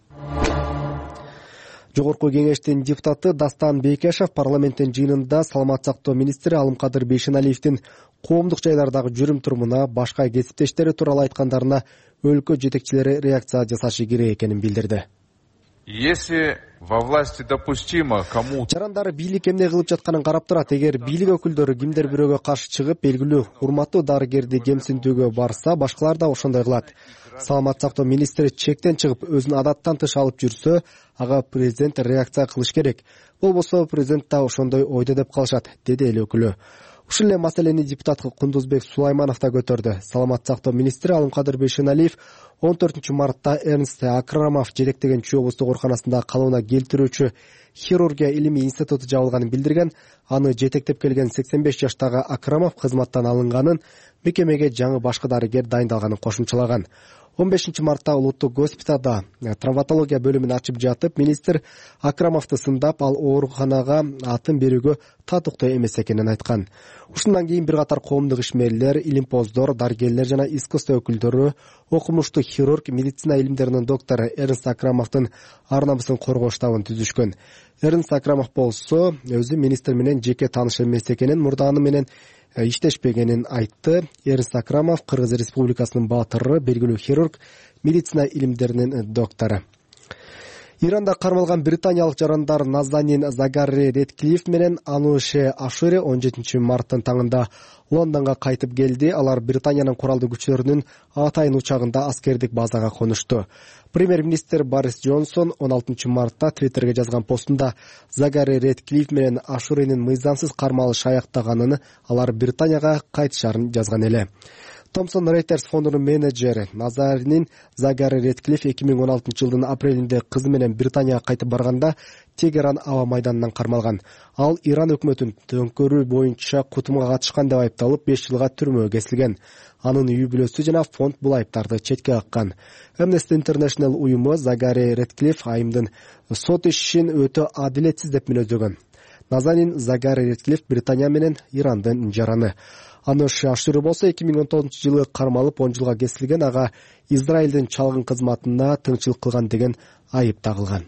Жогорку Кеңештин депутаты Дастан Бейкешев парламенттин жыйынында саламат сактоо министри Алымкадыр Бейшеналиевдин коомдук жайлардагы жүрүм турумуна, башка кесиптештери тууралуу айткандарына өлкө жетекчилери реакция жасашы керек экенин билдирди. Если во власти допустимо кому жарандар бийлик эмне кылып жатканын карап турат. Эгер бийлик өкүлдөрү кимдер бирөөгө каршы чыгып, белгилүү урматтуу дарыгерди кемсинтүүгө барса, башкалар да ошондой кылат. Саламат сактоо министри чектен чыгып, өзүн адаттан тыш алып жүрсө, ага президент реакция кылыш керек. Болбосо президент да ошондой ойдо деп калышат, деди эл өкүлү. Ушул эле маселени депутат Кундузбек Сулайманов да көтөрдү. Саламаттык сактоо министри Алымкадыр Бейшеналиев он төртүнчү мартта Эрнст Акрамов жетектеген Чүй облустук ооруканасында калыбына келтирүүчү хирургия илимий институту жабылганын билдирген. Аны жетектеп келген сексен беш жаштагы Акрамов кызматтан алынганын, мекемеге жаңы башкы дарыгер дайындалганын кошумчалаган. он бешинчи мартта улуттук госпиталда травматология бөлүмүн ачып жатып, министр Акрамовду сындап, ал ооруканага атын берүүгө татыктуу эмес экенин айткан. Ушундан кийин бир катар коомдук ишмерлер, илимпоздор, дарыгерлер жана искусство өкүлдөрү окумуштуу хирург, медицина илимдеринин доктору Эрнст Акрамовдун ар намысын коргоо штабын түзүшкөн. Эрнст Акрамов болсо өзү министр менен жеке тааныш эмес экенин, мурда аны менен иштешпегенин айтты. Эрнст Акрамов Кыргыз Республикасынын баатыры, белгилүү хирург, медицина илимдеринин доктору. Иранда кармалган британиялык жарандар Назанин Загари Редклифф менен Ануше Ашури он жетинчи марттын таңында Лондонго кайтып келди. Алар Британиянын куралдуу күчлөрүнүн атайын учагында аскердик базага конушту. Премьер-министр Борис Джонсон он алтынчы мартта Твиттерге жазган постунда Загари Редклифф менен Ашуринин мыйзамсыз кармалыш аяктаганын, алар Британияга кайтышарын жазган эле. Thomson Reuters фондунун менеджери Назаринин Загари Редклифф эки миң он алтынчы жылдын апрелинде кызы менен Британияга кайтып барганда Тегеран аба майданынан кармалган. Ал Иран өкмөтүнүн төңкөрүү боюнча кутумга катышкан деп айыпталып беш жылга түрмөгө кесилген. Анын үй бүлөсү жана фонд бул айыптарды четке каккан. Amnesty International уюму Загари Редклифф айымдын сот ишин өтө адилетсиз деп мүнөздөгөн. Назанин Загари Редклифф Британия менен Ирандын жараны. Ануш Ашури болсо эки миң он тогузунчу жылы кармалып он жылга кесилген. Ага Израилдин чалгын кызматына тыңчылык кылган деген айып тагылган.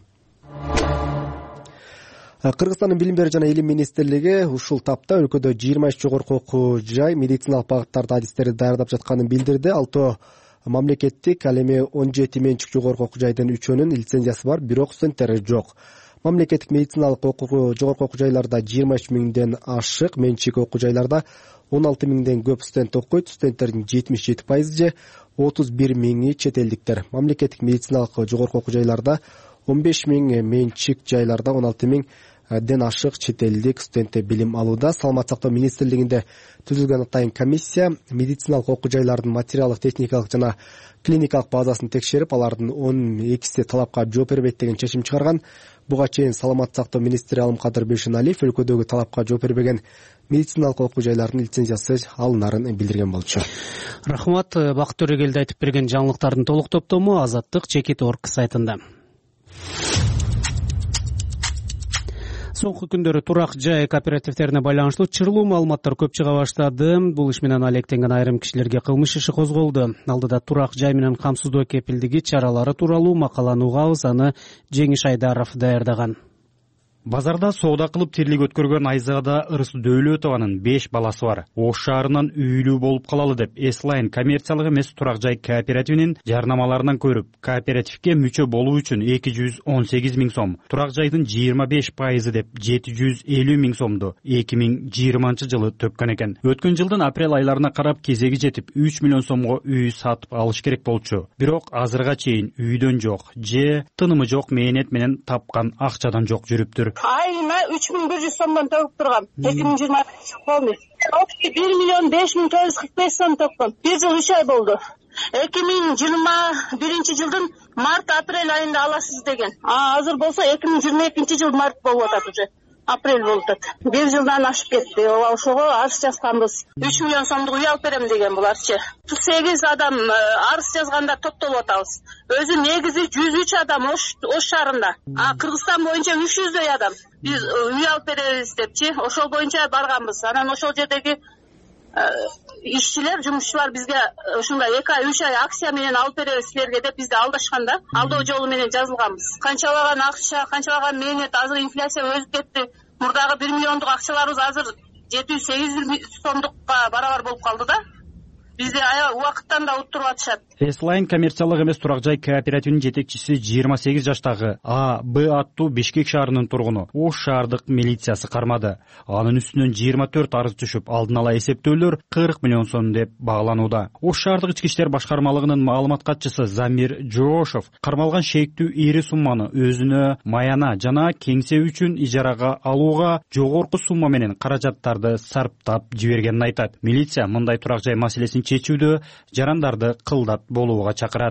Кыргызстандын билим берүү жана илим министрлиги ушул тапта өлкөдө жыйырма үч жогорку окуу жай медициналык багыттарда адистерди даярдап жатканын билдирди. Алтоо мамлекеттик, ал эми он жети менчик жогорку окуу жайдын үчөөнүн лицензиясы бар, бирок студенттери жок. Мамлекеттик медициналык окуу жогорку окуу жайларда жыйырма үч миңден ашык, менчик окуу жайларда он алты миңден көп студент окуйт. Студенттердин жетимиш жети пайызы же отуз бир миңи чет элдиктер. Мамлекеттик медициналык жогорку окуу жайларда он беш миң, менчик жайларда он алты миңден ашык чет элдик студенттер билим алууда. Саламаттык сактоо министрлигинде түзүлгөн атайын комиссия медициналык окуу жайлардын материалдык, техникалык жана клиникалык базасын текшерип, алардын он экиси талапка жооп бербейт деген чечим чыгарган. Буга чейин саламаттык сактоо министри Алымкадыр Бейшеналиев өлкөдөгү талапка жооп бербеген медициналык окуу жайлардын лицензиясы алынарын билдирген болчу. Рахмат. Бакыт Төрөгелди айтып берген жаңылыктардын толук топтому азаттык чекит точка орг сайтында. Соңку күндөрү турак жай кооперативтерине байланыштуу чырлуу маалыматтар көп чыга баштады. Бул иш менен алектенген айрым кишилерге кылмыш иши козголду. Алдыда турак жай менен камсыздоо кепилдиги чаралары тууралуу макаланы угабыз. Аны Жеңиш Айдаров даярдаган. Базарда соода кылып тирлик өткөргөн Айзада Ырыс Дөөлөтованын беш баласы бар. Ош шаарынан үйлүү болуп калалы деп Эслайн коммерциялык эмес турак жай кооперативинин жарнамаларынан көрүп, кооперативге мүчө болуу үчүн эки жүз он сегиз миң сом, турак жайдын жыйырма беш пайызы деп жети жүз элүү миң сомду эки миң жыйырманчы жылы төккөн экен. Өткөн жылдын апрель айларына карап кезеги жетип үч миллион сомго үй сатып алыш керек болчу. Бирок азырга чейин үйдөн жок же тынымы жок мээнет менен тапкан акчадан жок жүрүптүр. Айына үч миң бир жүз сомдон төгүп тургам. эки миң жыйырманчы жылы бир миллион беш миң төрт жүз кырк беш сом төккөм. бир жыл үч ай болду. эки миң жыйырма биринчи жылдын март апрель айында аласыз деген. А азыр болсо эки миң жыйырма экинчи жыл март болуп атат уже. Апрель болуп атат. бир жылдан ашып кетти. Ошого арыз жазганбыз. үч миллион сомдук үй алып берем деген буларчы. сегиз адам арыз жазганда топтолуп атабыз. Өзү негизи жүз үч адам Ош шаарында. А Кыргызстан боюнча үч жүздөй адам. Биз үй алып беребиз депчи, ошол боюнча барганбыз. Анан ошол жердеги ишчилер, жумушчулар бизге ушундай эки ай, үч ай акция менен алып беребиз силерге деп бизди алдашканда, алдоо жолу менен жазылганбыз. Канчалаган акча, канчалаган мээнет, азыр инфляция өсүп кетти. Мурдагы бир миллиондук акчаларыбыз азыр жети жүз сегиз миң сомдукка барабар болуп калды да. Бизди ая убакыттан да уттуруп атышат. Эслайн коммерциялык эмес турак жай кооперативинин жетекчиси жыйырма сегиз жаштагы А Б аттуу Бишкек шаарынын тургуну Ош шаардык милициясы кармады. Анын үстүнөн жыйырма төрт арыз түшүп, алдын ала эсептөөлөр кырк миллион сом деп багланууда. Ош шаардык ички иштер башкармалыгынын маалымат катчысы Замир Жоошов кармалган шейктүү ири сумманы өзүнө маяна жана кеңсе үчүн ижарага алууга жогорку сумма менен каражаттарды сарптап жибергенин айтат. Милиция мындай турак жай маселесин чечүүдө жарандарды кылдат болууга чакырат.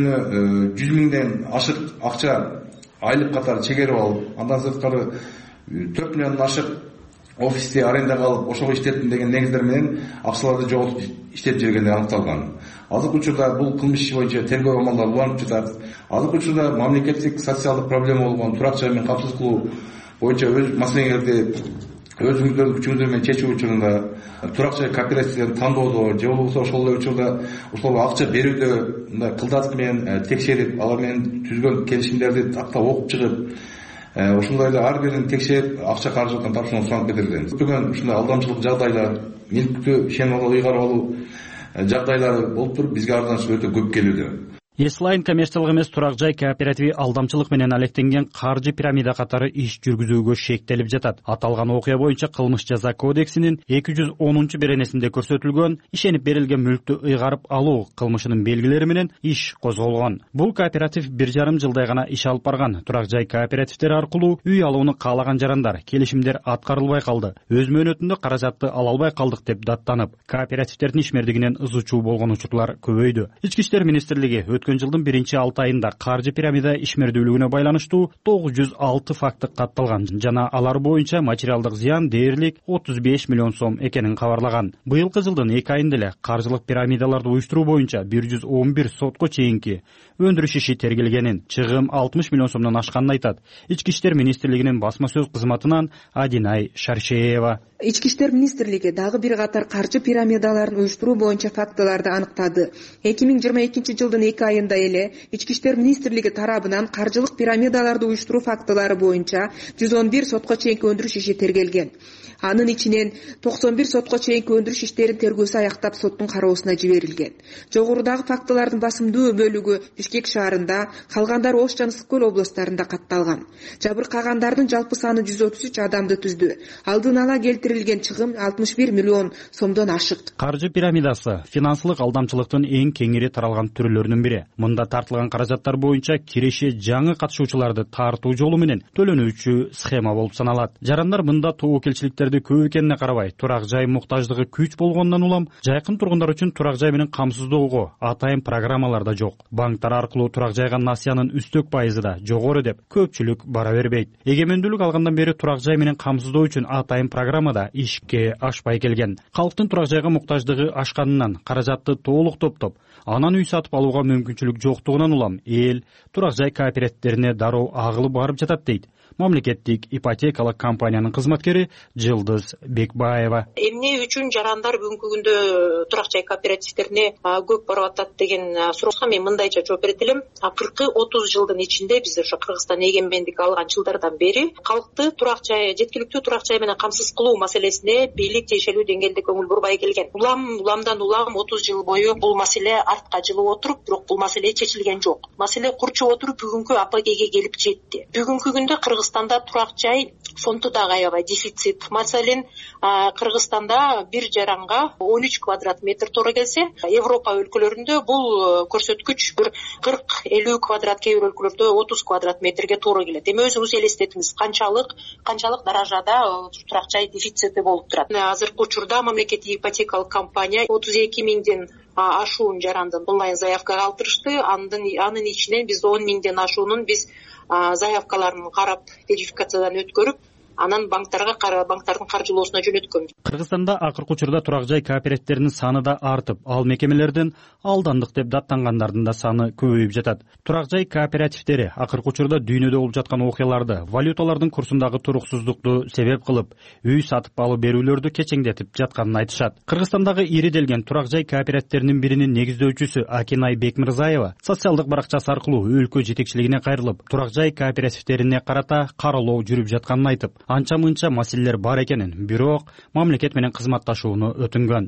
Өзүнө жүз миңден ашык акча айлык катары чегерип алып, андан сырткары төрт миллиондон ашык офисти арендага алып, ошого иштеттим деген негиздер менен акчаларды жоготуп иштеп жүргендер аныкталган. Азыркы учурда бул кылмыш иши боюнча тергөө амалдары уланып жатат. Азыркы учурда мамлекеттик социалдык проблема болгон турак жай менен камсыз кылуу боюнча өз маселеңерди өзүңүздөрдүн күчүңүздөр менен чечүү учурунда турак жай кооперативдерин тандоодо же болбосо ошол эле учурда ошолорго акча берүүдө мындай кылдат менен текшерип, алар менен түзгөн келишимдерди тактап окуп чыгып, ошондой эле ар бирин текшерип акча каражатын тапшырууну суранып кетирген. Көптөгөн ушундай алдамчылык жагдайлар, иликтүү ишенип алуу, ыйгарып алуу жагдайлары болуп туруп, бизге арызданышып өтө көп келүүдө. Эслайн коммерциялык эмес турак жай кооперативи алдамчылык менен алектенген каржы пирамида катары иш жүргүзүүгө шектелип жатат. Аталган окуя боюнча кылмыш жаза кодексинин эки жүз онунчу беренесинде көрсөтүлгөн ишенип берилген мүлктү ыйгарып алуу кылмышынын белгилери менен иш козголгон. Бул кооператив бир жарым жылдай гана иш алып барган. Турак жай кооперативдери аркылуу үй алууну каалаган жарандар келишимдер аткарылбай калды, өз мөөнөтүндө каражатты ала албай калдык деп даттанып, кооперативдердин ишмердигинен ызычуу болгон учурлар көбөйдү. Ички иштер министрлиги өткөн жылдын биринчи алты айында каржы пирамида ишмердүүлүгүнө байланыштуу тогуз жүз алты факты катталган жана алар боюнча материалдык зыян дээрлик отуз беш миллион сом экенин кабарлаган. Быйылкы жылдын эки айында эле каржылык пирамидаларды уюштуруу боюнча бир жүз он бир сотко чейинки өндүрүш иши тергелгенин, чыгым алтымыш миллион сомдон ашканын айтат. Ички иштер министрлигинин басма сөз кызматынан Адинай Шаршеева. Ички иштер министрлиги дагы бир катар каржы пирамидаларын уюштуруу боюнча фактыларды аныктады. эки миң жыйырма экинчи жылдын эки айында эле Ички иштер министрлиги тарабынан каржылык пирамидаларды уюштуруу фактылары боюнча жүз он бир сотко чейинки өндүрүш иши тергелген. Анын ичинен токсон бир сотко чейинки өндүрүш иштерин тергөөсү аяктап соттун кароосуна жиберилген. Жогорудагы фактылардын басымдуу бөлүгү Бишкек шаарында, калгандары Ош жана Ысык көл областарында катталган. Жабыркагандардын жалпы саны жүз отуз үч адамды түздү. Алдын ала келтирилген чыгым алтымыш бир миллион сомдон ашык. Каржы пирамидасы финансылык алдамчылыктын эң кеңири таралган түрлөрүнүн бири. Мында тартылган каражаттар боюнча киреше жаңы катышуучуларды тартуу жолу менен төлөнүүчү схема болуп саналат. Жарандар мында тобокелчиликтерди көп экенине карабай, турак жай муктаждыгы күч болгондон улам жайкын тургундар үчүн турак жай менен камсыздоого атайын программалар да жок. Банктар аркылуу турак жайга насыянын үстөк пайызы да жогору деп көпчүлүк бара бербейт. Эгемендүүлүк алгандан бери турак жай менен камсыздоо үчүн атайын программада ишке ашпай келген. Калктын турак жайга муктаждыгы ашканынан каражатты толук топтоп, анан үй сатып алууга мүмкүнчүлүк жоктугунан улам эл турак жай кооперативдерине дароо агылып барып жатат дейт мамлекеттик ипотекалык компаниянын кызматкери Жылдыз Бекбаева. Эмне үчүн жарандар бүгүнкү күндө турак жай кооперативдерине көп барып атат деген суроого мен мындайча жооп берет элем. Акыркы отуз жылдын ичинде биз ошо Кыргызстан эгемендик алган жылдардан бери калкты турак жай, жеткиликтүү турак жай менен камсыз кылуу маселесине бийлик тиешелүү деңгээлде көңүл бурбай келген. Улам уламдан улам отуз жыл бою бул маселе артка жылып отуруп, бирок бул маселе чечилген жок. Маселе курчуп отуруп бүгүнкү апогейге келип жетти. Бүгүнкү күндө Кыргызстанда турак жай фонду дагы аябай дефицит. Маселен, Кыргызстанда бир жаранга он үч квадрат метр туура келсе, Европа өлкөлөрүндө бул көрсөткүч бир кырк элүү квадрат, кээ бир өлкөлөрдө отуз квадрат метрге туура келет. Эми өзүңүз элестетиңиз, канчалык канчалык даражада турак жай дефицити болуп турат. Азыркы учурда мамлекеттик ипотекалык компания отуз эки миңден ашуун жарандын онлайн заявкага калтырышты. Анын ичинен биз он миңден ашуунун биз заявкаларын карап, верификациядан өткөрүп, анан банктарга банктардын каржылоосуна жөнөткөн. Кыргызстанда акыркы учурда турак жай кооперативдеринин саны да артып, ал мекемелердин алдандык деп даттангандардын да саны көбөйүп жатат. Турак жай кооперативдери акыркы учурда дүйнөдө болуп жаткан окуяларды, валюталардын курсундагы туруксуздукту себеп кылып, үй сатып алып берүүлөрдү кечеңдетип жатканын айтышат. Кыргызстандагы ириделген турак жай кооперативдеринин биринин негиздөөчүсү Акинай Бекмирзаева социалдык баракчасы аркылуу өлкө жетекчилигине кайрылып, турак жай кооперативдерине карата каралоо жүрүп жатканын айтып, анча мынча маселелер бар экенин, бирок мамлекет менен кызматташууну өтүнгөн.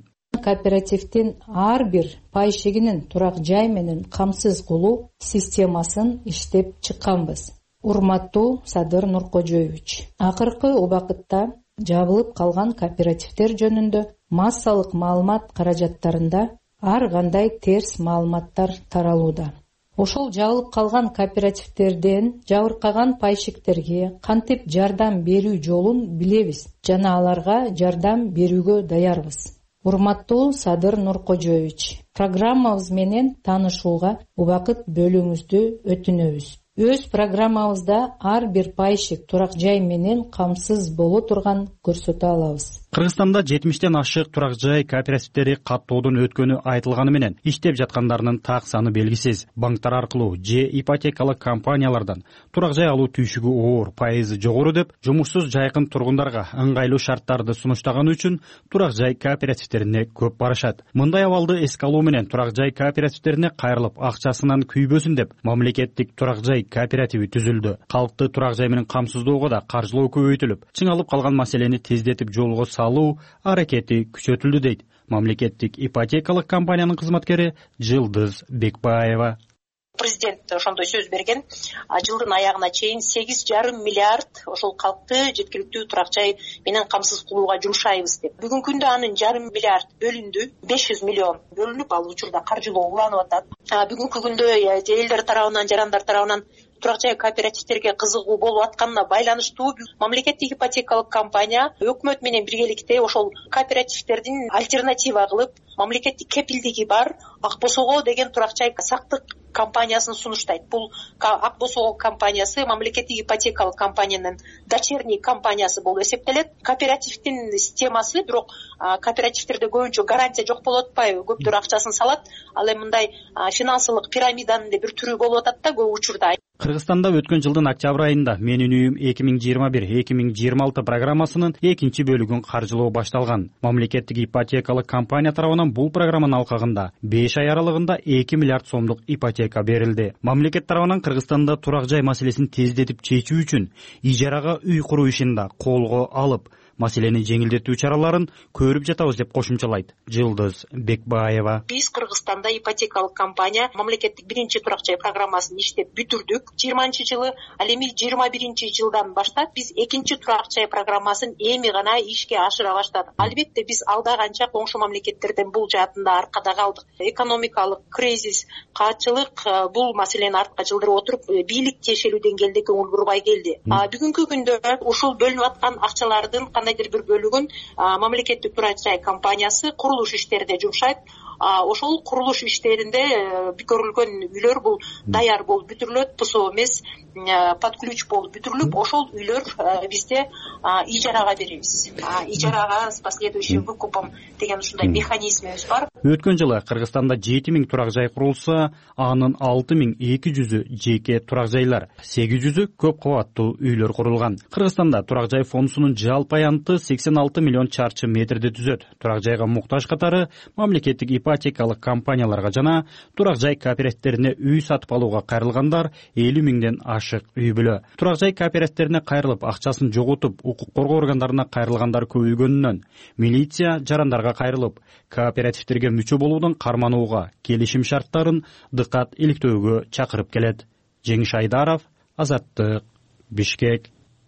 кооперативдин ар бир пайшигинин турак жай менен камсыз кылуу системасын иштеп чыкканбыз. Урматтуу Садыр Нуркожоевич, акыркы убакытта жабылып калган кооперативдер жөнүндө массалык маалымат каражаттарында ар кандай терс маалыматтар таралууда. Ошол жабылып калган кооперативдерден жабыркаган пайшиктерге кантип жардам берүү жолун билебиз жана аларга жардам берүүгө даярбыз. Урматтуу Садыр Нуркожоевич, программабыз менен таанышууга убакыт бөлүүңүздү өтүнөбүз. Өз программабызда ар бир пайшик турак жай менен камсыз боло турган көрсөтө алабыз. Кыргызстанда жетимиштен ашык турак жай кооперативдери каттоодон өткөнү айтылганы менен иштеп жаткандарынын так саны белгисиз. Банктар аркылуу же ипотекалык компаниялардан турак жай алуу түйшүгү оор, пайызы жогору деп жумушсуз жайкын тургундарга ыңгайлуу шарттарды сунуштаганы үчүн турак жай кооперативдерине көп барышат. Мындай абалды эске алуу менен турак жай кооперативдерине кайрылып акчасынан күйбөсүн деп мамлекеттик турак жай кооперативи түзүлдү. Калкты турак жай менен камсыздоого да каржылоо көбөйтүлүп, чыңалып калган маселени тездетип жолго салуу аракети күчөтүлдү дейт мамлекеттик ипотекалык компаниянын кызматкери Жылдыз Бекбаева. Президент ошондой сөз берген, жылдын аягына чейин сегиз жарым миллиард ошол калкты жеткиликтүү турак жай менен камсыз кылууга жумшайбыз деп. Бүгүнкү күндө анын жарым миллиард бөлүндү, беш жүз миллион бөлүнүп, ал учурда каржылоо уланып атат. Бүгүнкү күндө элдер тарабынан, жарандар тарабынан турак жай кооперативдерге кызыгуу болуп атканына байланыштуу мамлекеттик ипотекалык компания өкмөт менен биргеликте ошол кооперативдердин альтернатива кылып мамлекеттик кепилдиги бар Ак Босого деген турак жай сактык компаниясын сунуштайт. Бул Ак Босого компаниясы мамлекеттик ипотекалык компаниянын дочерний компаниясы болуп эсептелет. Кооперативдин системасы, бирок кооперативдерде көбүнчө гарантия жок болуп атпайбы? Көптөр акчасын салат, ал эми мындай финансылык пирамиданын да бир түрү болуп атат да көп учурда. Кыргызстанда өткөн жылдын октябрь айында Менин үйүм эки миң жыйырма бир эки миң жыйырма алты программасынын экинчи бөлүгүн каржылоо башталган. Мамлекеттик ипотекалык компания тарабынан бул программанын алкагында беш ай аралыгында эки миллиард сомдук ипотека берилди. Мамлекет тарабынан Кыргызстанда турак жай маселесин тездетип чечүү үчүн ижарага үй куруу ишин да колго алып, маселени жеңилдетүү чараларын көрүп жатабыз деп кошумчалайт Жылдыз Бекбаева. Биз Кыргызстанда ипотекалык компания мамлекеттик биринчи турак жай программасын иштеп бүтүрдүк жыйырманчы жылы. Ал эми жыйырма биринчи жылдан баштап биз экинчи турак жай программасын эми гана ишке ашыра баштадык. Албетте биз алда канча коңшу мамлекеттерден бул жаатында аркада калдык. Экономикалык кризис, каатчылык бул маселени артка жылдырып отуруп, бийлик тиешелүү деңгээлде көңүл бурбай келди. Бүгүнкү күндө ушул бөлүнүп аткан акчалардын кандайдыр бир бөлүгүн мамлекеттик турак жай компаниясы курулуш иштерине жумшайт. Ошол курулуш иштеринде көрүлгөн үйлөр бул даяр болуп бүтүрүлөт, пусо эмес, под ключ болуп бүтүрүлүп, ошол үйлөр бизде ижарага беребиз. Ижарага с последующим выкупом деген ушундай механизмибиз бар. Өткөн жылы Кыргызстанда жети миң турак жай курулса, анын алты миң эки жүзү жеке турак жайлар, сегиз жүзү көп кабаттуу үйлөр курулган. Кыргызстанда турак жай фондусунун жалпы аянты сексен алты миллион чарчы метрди түзөт. Турак жайга муктаж катары мамлекеттик ипотекалык компанияларга жана турак жай кооперативдерине үй сатып алууга кайрылгандар элүү миңден ашык үй бүлө. Турак жай кооперативдерине кайрылып акчасын жоготуп, укук коргоо органдарына кайрылгандар көбөйгөнүнөн милиция жарандарга кайрылып, кооперативдерге мүчө болуудун карманууга, келишим шарттарын дыкат иликтөөгө чакырып келет. Жеңиш Айдаров, Азаттык, Бишкек.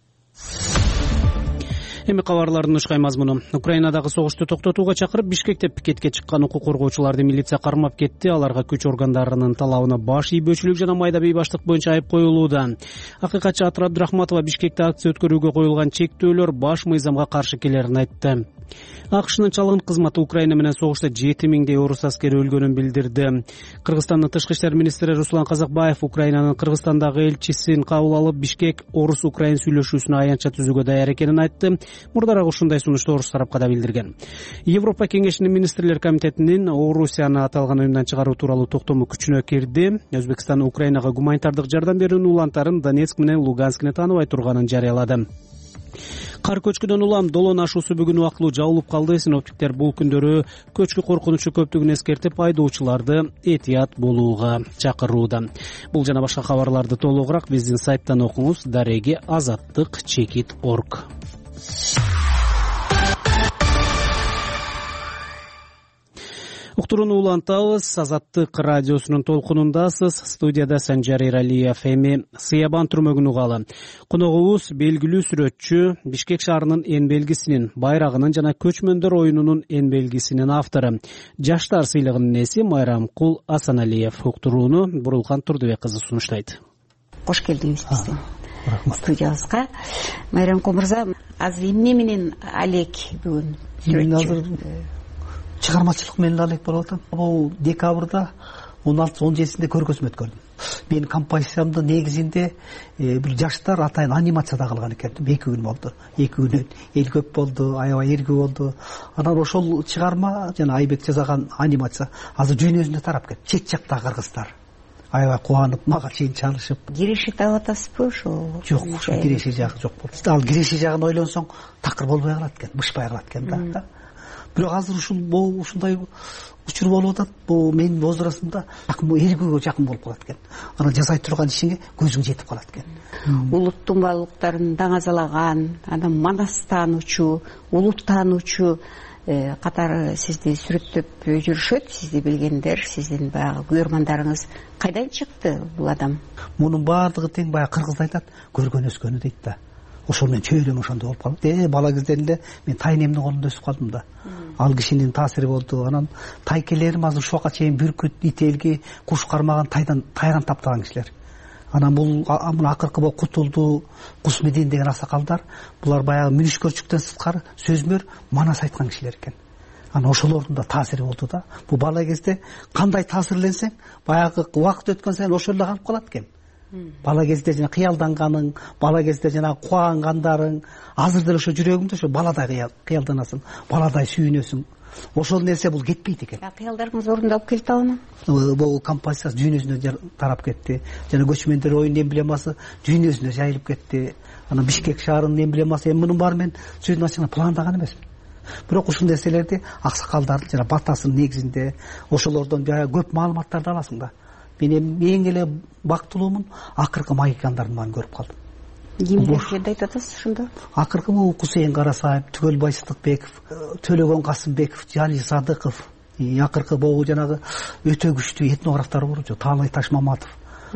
Эми кабарлардын ушкай мазмуну. Украинадагы согушту токтотууга чакырып Бишкекте пикетке чыккан укук коргоочуларды милиция кармап кетти. Аларга күч органдарынын талабына баш ийбөөчүлүк жана майда бейбаштык боюнча айып коюлууда. Акыйкатчы Атыр Абдрахматова Бишкекте акция өткөрүүгө коюлган чектөөлөр баш мыйзамга каршы келерин айтты. АКШнын чалгын кызматы Украина менен согушта жети миңдей орус аскери өлгөнүн билдирди. Кыргызстандын тышкы иштер министри Руслан Казакбаев Украинанын Кыргызстандагы элчисин кабыл алып, Бишкек орус-украин сүйлөшүүсүнө аянтча түзүүгө даяр экенин айтты. Мурдараак ушундай сунушту орус тарапка да билдирген. Европа кеңешинин министрлер комитетинин Орусияны аталган уюмдан чыгаруу тууралуу токтому күчүнө кирди. Өзбекстан Украинага гуманитардык жардам берүүнүн улантарын Донецк менен Луганскни тааныбай турганын жарыялады. Кар көчкүдөн улам Долон ашуусу бүгүн убактылуу жабылып калды. Синоптиктер бул күндөрү көчкү коркунучу көптүгүн эскертип, айдоочуларды этият болууга чакырууда. Бул жана башка кабарларды толугураак биздин сайттан окуңуз. Дареги азаттык чекит орг. уктурууну улантабыз. Азаттык радиосунун толкунундасыз. Студияда Санжар Эралиев. Эми Сыябан түрмөгүн угалы. Коногубуз белгилүү сүрөтчү, Бишкек шаарынын эн белгисинин, байрагынын жана көчмөндөр оюнунун эн белгисинин автору, Жаштар сыйлыгынын ээси Майрамкул Асаналиев. Уктурууну Бурулкан Турдубек кызы сунуштайт. Кош келдиңиз биздин студиябызга. Майрамкул мырза, азыр эмне менен алек бүгүн? Чыгармачылык менен алек болуп атам. Бул декабрда он алтысы он жетисинде көргөзмө өткөрдүм. Менин композициямды негизинде бир жаштар атайын анимацияда кылган экен. эки күн болду. эки күн эл көп болду, аябай эргүү болду. Анан ошол чыгарма жана Айбек жасаган анимация азыр жөн өзүнө тарап кетти. Чет жакта кыргыздар аябай кубанып, мага чейин чалышып. Киреши таап атасызбы ошол? Жок, ошол киреши жагы жок болду. Ал киреши жагын ойлонсоң такыр болбой калат экен, бышпай калат экен да. Бирок азыр ушул бул ушундай учур болуп атат. Бул менин возрастымда жакын эргүүгө жакын болуп калат экен. Анан жасай турган ишиңе көзүң жетип калат экен. Улуттун баалыктарын даңазалаган, анан манас таануучу, улут таануучу катары сизди сүрөттөп жүрүшөт. Сизди билгендер, сиздин баягы күйөрмандарыңыз кайдан чыкты бул адам? Мунун баардыгы тең баягы кыргызда айтат, көргөн өскөнү дейт да. Ошол менен чөйрөм ошондой болуп калды. Э бала кездеринде мен тайнемдин колунда өсүп калдым да. Ал кишинин таасири болду. Анан тайкелерим азыр ушуга чейин бүркүт, ителги, куш кармаган тайдан тайран таптаган кишилер. Анан бул мына акыркы бул Кутулду, Кусмедин деген аксакалдар, булар баягы мүнүшкөрчүктөн сырткары сөзмөр манас айткан кишилер экен. Анан ошолордун да таасири болду да. Бул бала кезде кандай таасирленсең, баягы убакыт өткөн сайын ошол эле калып калат экен. Бала кезде жана кыялданганың, бала кезде жана кубангандарың, азыр деле ошо жүрөгүңдө ошо баладай кыялданасың, баладай сүйүнөсүң. Ошол нерсе бул кетпейт экен. Кыялдарыңыз орундалып келип атабы? Бул композиция дүйнө жүзүнө тарап кетти. Жана көчмөндөр оюнун эмблемасы дүйнө жүзүнө жайылып кетти. Анан Бишкек шаарынын эмблемасы, эми мунун баары мен сөзүн ачыгына пландаган эмесмин. Бирок ушул нерселерди аксакалдардын жана батасынын негизинде ошолордон көп маалыматтарды аласың да. Мен эң эле бактылуумун акыркы магикандардын баарын көрүп калдым. Кимдерди айтып атасыз ошондо? Акыркы бул Кусейин Карасаев, Түгөлбай Сыдыкбеков, Төлөгөн Касымбеков, Жали Садыков, акыркы бул жанагы өтө күчтүү этнографтар бар, Таалай Ташмаматов,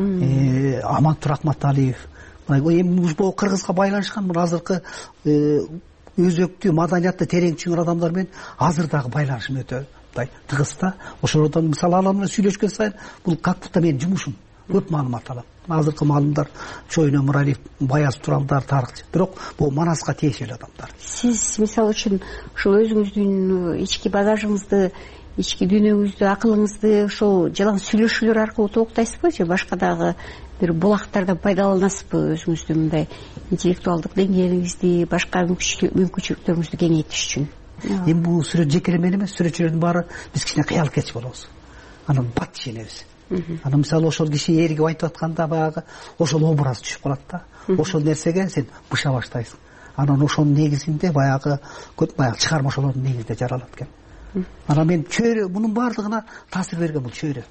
Амантур Акматалиев. Эми бул кыргызга байланышкан мына азыркы өзөктүү маданиятты терең түшүнгөн адамдар менен азыр дагы байланышым өтө тыгызда. Ошолордон мисалы алам эле сүйлөшкөн сайын бул как будто менин жумушум. Көп маалымат алам. Азыркы маалымдар Чойн Өмүралиев, Баяз Туралдар, тарыхчы. Бирок бул Манаска тиешелүү адамдар. Сиз мисалы үчүн ушул өзүңүздүн ички багажыңызды, ички дүйнөңүздү, акылыңызды ошол жалаң сүйлөшүүлөр аркылуу толуктайсызбы же башка дагы бир булактардан пайдаланасызбы өзүңүздүн мындай интеллектуалдык деңгээлиңизди, башка мүмкүнчүлүктөрүңүздү кеңейтиш үчүн? Эми бул сүрөт жеке эле мен эмес, сүрөтчүлөрдүн баары биз кичине кыял кетчи болобуз. Анан бат ишенебиз. Анан мисалы ошол киши эргип айтып атканда баягы ошол образ түшүп калат да. Ошол нерсеге сен быша баштайсың. Анан ошонун негизинде баягы көп баягы чыгарма ошолордун негизинде жаралат экен. Анан мен чөйрө мунун баардыгына таасир берген бул чөйрө.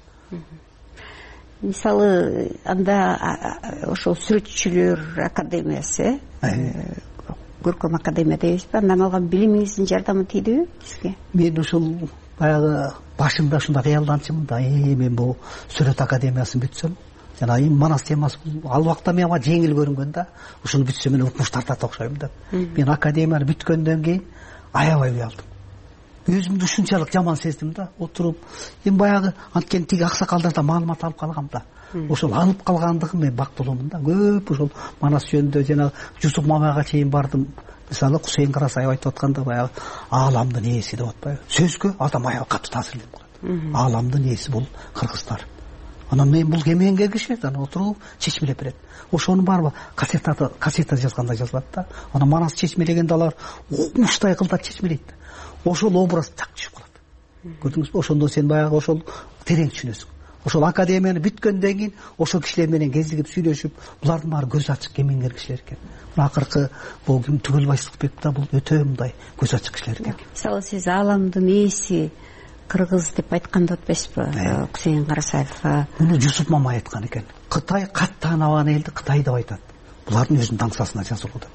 Мисалы анда ошол сүрөтчүлөр академиясы, көркөм академия дейбизби? Андан алган билимиңиздин жардамы тийдиби сизге? Мен ушул баягы башымда ушундай кыялданчымын да, э мен бул сүрөт академиясын бүтсөм, жана эми манас темасы ал убакта мага жеңил көрүнгөн да, ушуну бүтсөм мен укмуш тартат окшойм деп. Мен академияны бүткөндөн кийин аябай уялдым. Өзүмдү ушунчалык жаман сездим да, отуруп. Эми баягы анткени тиги аксакалдардан маалымат алып калгам да. Ошол алып калгандыгым мен бактылуумун да. Көп ошол манас жөнүндө жана Жусуп Мамайга чейин бардым. Мисалы Кусейин Карасаев айтып атканда баягы ааламдын ээси деп атпайбы? Сөзгө адам аябай катуу таасирленип калат. Ааламдын ээси бул кыргыздар. Анан мен бул кемеңге кишет, анан отуруп чечмелеп берет. Ошонун баары кассетада кассета жазганда жазылат да. Анан манас чечмелегенде алар укмуштай кылдат чечмелейт. Ошол образ так түшүп калат. Көрдүңүзбү? Ошондо сен баягы ошол терең түшүнөсүң. Ошол академияны бүткөндөн кийин ошол кишилер менен кезигип сүйлөшүп, булардын баары көз ачык кемеңгер кишилер экен. Акыркы бул ким Түгөлбай Сыдыкбек да бул өтө мындай көз ачык кишилер экен. Мисалы сиз ааламдын ээси кыргыз деп айтканды атпайсызбы? Кусейин Карасаев. Муну Жусуп Мамай айткан экен. Кытай кат таанабаган элди Кытай деп айтат. Булардын өзүнүн таңсасына жазылуу деп.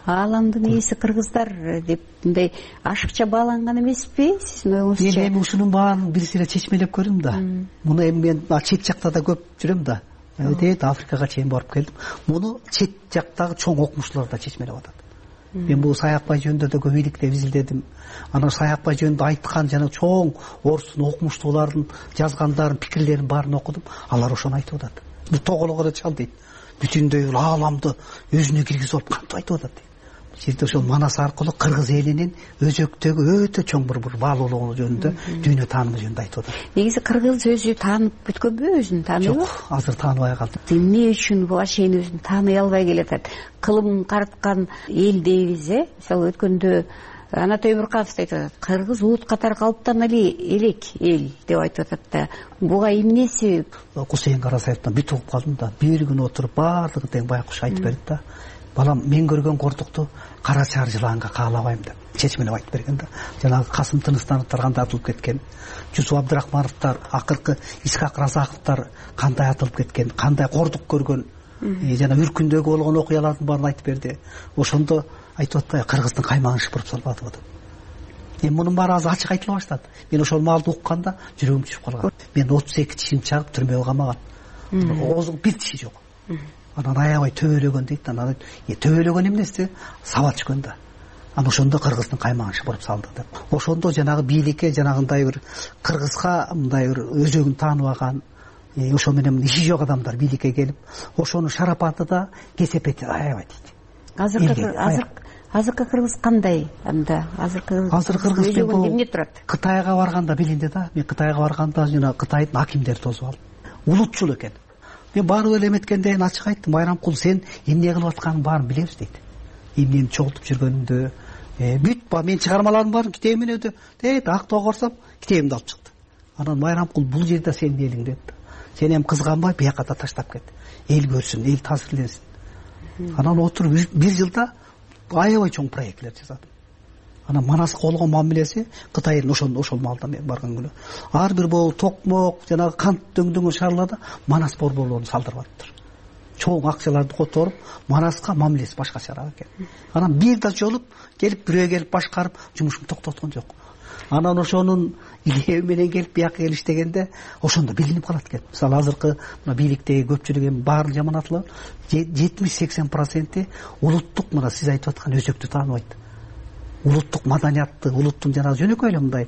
ааламдын ээси кыргыздар деп мындай ашыкча бааланган эмеспи сиздин оюңузча? Мен эми ушунун баарын бир сыйра чечмелеп көрдүм да. Муну эми мен чет жакта да көп жүрөм да. Өтөйт Африкага чейин барып келдим. Муну чет жактагы чоң окумуштуулар да чечмелеп атат. Мен бул Саякбай жөнүндө да көп иликтеп изилдедим. Анан Саякбай жөнүндө айткан жана чоң орустун окумуштуулардын жазгандарын, пикирлерин баарын окудум. Алар ошону айтып атат. Бул тоголого чал дейт. Бүтүндөй ааламды өзүнө киргизип алып кантип айтып атат дейт. Жерде ошол Манас аркылуу кыргыз элинин өзөктөгү өтө чоң бир бир баалуулугу жөнүндө, дүйнө таанымы жөнүндө айтып атат. Негизи кыргыз өзү таанып бүткөнбү, өзүн тааныбы? Жок, азыр тааныбай калды. Эмне үчүн буга чейин өзүн тааный албай келатат? Кылым карыткан эл дейбиз, э? Мисалы өткөндө Анатолий Мурканов айтып атат, кыргыз улут катары калыптана элек эл деп айтып атат да. Буга эмне себеп? Кусейин Карасаевден бүт угуп калдым да. Бир күн отуруп баардыгы тең байкуш айтып берди да. Балам, мен көргөн кордукту кара чаар жылаанга каалабайм деп чечмелеп айтып берген да. Жанагы Касым Тыныстановдор кандай атылып кеткен, Жусуп Абдрахмановдор, акыркы Исхак Разаковдор кандай атылып кеткен, кандай кордук көргөн, жана Үркүндөгү болгон окуялардын баарын айтып берди. Ошондо айтып атпайбы, кыргыздын каймагын шыпырып салбады деп. Эми мунун баары азыр ачык айтыла баштады. Мен ошол маалды укканда жүрөгүм түшүп калган. Мен отуз эки тишим чагып түрмөгө камаган. Оозуң бир тиши жок. Анан аябай төбөлөгөн дейт. Анан төбөлөгөн эмнеси? Сабат түшкөн да. Анан ошондо кыргыздын каймагын шыпырып салды деп. Ошондо жанагы бийликке жанагындай бир кыргызга мындай бир өзөгүн тааныбаган, ошо менен иши жок адамдар бийликке келип, ошонун шарапаты да кесепети аябай дейт. Азыркы азыр азыркы кыргыз кандай анда? Азыркы азыр кыргыз эмне турат? Кытайга барганда билинди да. Мен Кытайга барганда жана Кытайдын акимдери тосуп алдым. Улутчул экен. Мен барып эле эметкенден ачык айттым, Байрамкул, сен эмне кылып атканын баарын билебиз дейт. Эмнени чогултуп жүргөнүмдү, бүт ба мен чыгармалардын баарын китебимен өтө дейт, актоого барсам китебимди алып чыкты. Анан Байрамкул, бул жерде сенин элиң деп. Сен эми кызганбай бияка да таштап кет. Эл көрсүн, эл таасирленсин. Анан отуруп бир жылда аябай чоң проектлер жасадым. Анан Манаска болгон мамилеси Кытайдын ошол ошол маалда мен барган күнү ар бир бул токмок жанагы кант дөңдөгөн шаарларда Манас борборлорун салдырып атыптыр. Чоң акчаларды которуп, Манаска мамилеси башкачараак экен. Анан бир да жолуп келип бирөө келип башкарып жумушун токтоткон жок. Анан ошонун илеби менен келип бияка келиштегенде ошондо билинип калат экен. Мисалы азыркы мына бийликтеги көпчүлүк эми баарын жаман атылат, жетимиш сексен проценти улуттук мына сиз айтып аткан өзөктү тааныбайт. Улуттук маданиятты, улуттун жанагы жөнөкөй эле мындай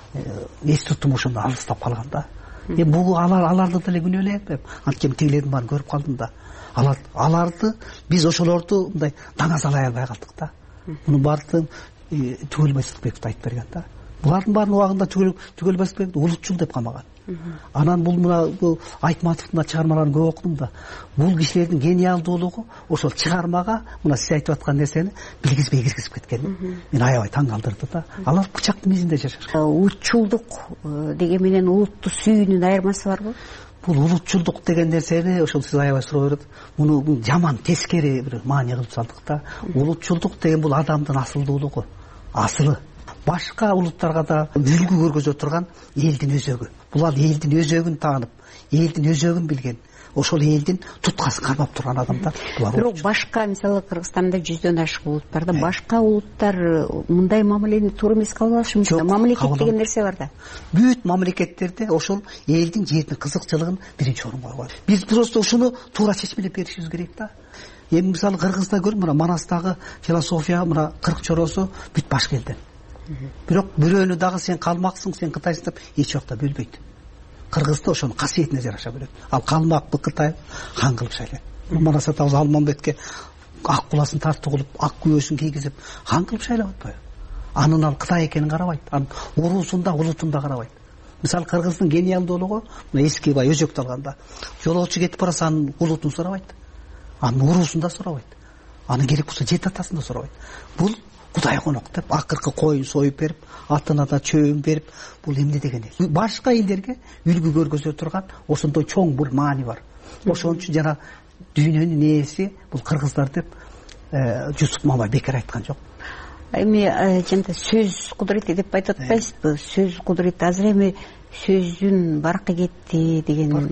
эс тутуму ошондо алыстап калган да. Эми бул алар аларды деле күнөөлөп, анткени тигилердин баарын көрүп калдым да. Алар аларды биз ошолорду мындай дана салай албай калдык да. Мунун баардыгын Түгел Байсыкбеков айтып берген да. Булардын баарын убагында Түгел Байсыкбеков улутчул деп камаган. Анан бул мына бул Айтматовдун чыгармаларын көп окудум да. Бул кишилердин гениалдуулугу ошол чыгармага мына сиз айтып аткан нерсени билгизбей киргизип кеткен. Мен аябай таң калтырды да. Алар бычактын изинде жашашат. Улутчулдук деген менен улутту сүйүүнүн айырмасы барбы? Бул улутчулдук деген нерсени ошол сиз аябай суроо берет. Муну жаман тескери бир маани кылып салдык да. Улутчулдук деген бул адамдын асылдуулугу, асылы. Башка улуттарга да үлгү көргөзө турган элдин өзөгү. Булар элдин өзөгүн таанып, элдин өзөгүн билген, ошол элдин туткасын кармап турган адамдар. Бирок башка мисалы Кыргызстанда жүздөн ашык улут бар да, башка улуттар мындай мамилени туура эмес кабыл алышы мүмкүн. Мамлекет деген нерсе бар да. Бүт мамлекеттерде ошол элдин жердин кызыкчылыгын биринчи орунга коет. Биз просто ушуну туура чечмелеп беришибиз керек да. Эми мисалы Кыргызда көр, мына Манастагы философия, мына кырк чоросу бүт башка элден. Бирок бирөөнү дагы сен калмаксың, сен кытайсың деп эч жакта бөлбөйт. Кыргызда ошонун касиетине жараша бөлөт. Ал калмакты Кытай хан кылып шайлайт. Манас атабыз Алмамбетке ак куласын тартып кылып, ак күбөсүн кийгизип хан кылып шайлап атпайбы? Анын ал Кытай экенин карабайт. Анын уруусунда, улутунда карабайт. Мисалы Кыргыздын гениалдуулугу мына эски бай өзөктү алганда жолоочу кетип барса анын улутун сурабайт. Анын уруусун да сурабайт. Анын керек болсо жет атасын да сурабайт. Бул Кудай конок деп акыркы коюн союп берип, атына да чөбүн берип, бул эмне деген эл. Башка элдерге үлгү көргөзө турган ошондой чоң бир маани бар. Ошон үчүн жана дүйнөнүн ээси бул кыргыздар деп Жусуп Мамай бекер айткан жок. Эми жана сөз кудурети деп айтып атпайсызбы? Сөз кудурети азыр эми сөздүн баркы кетти деген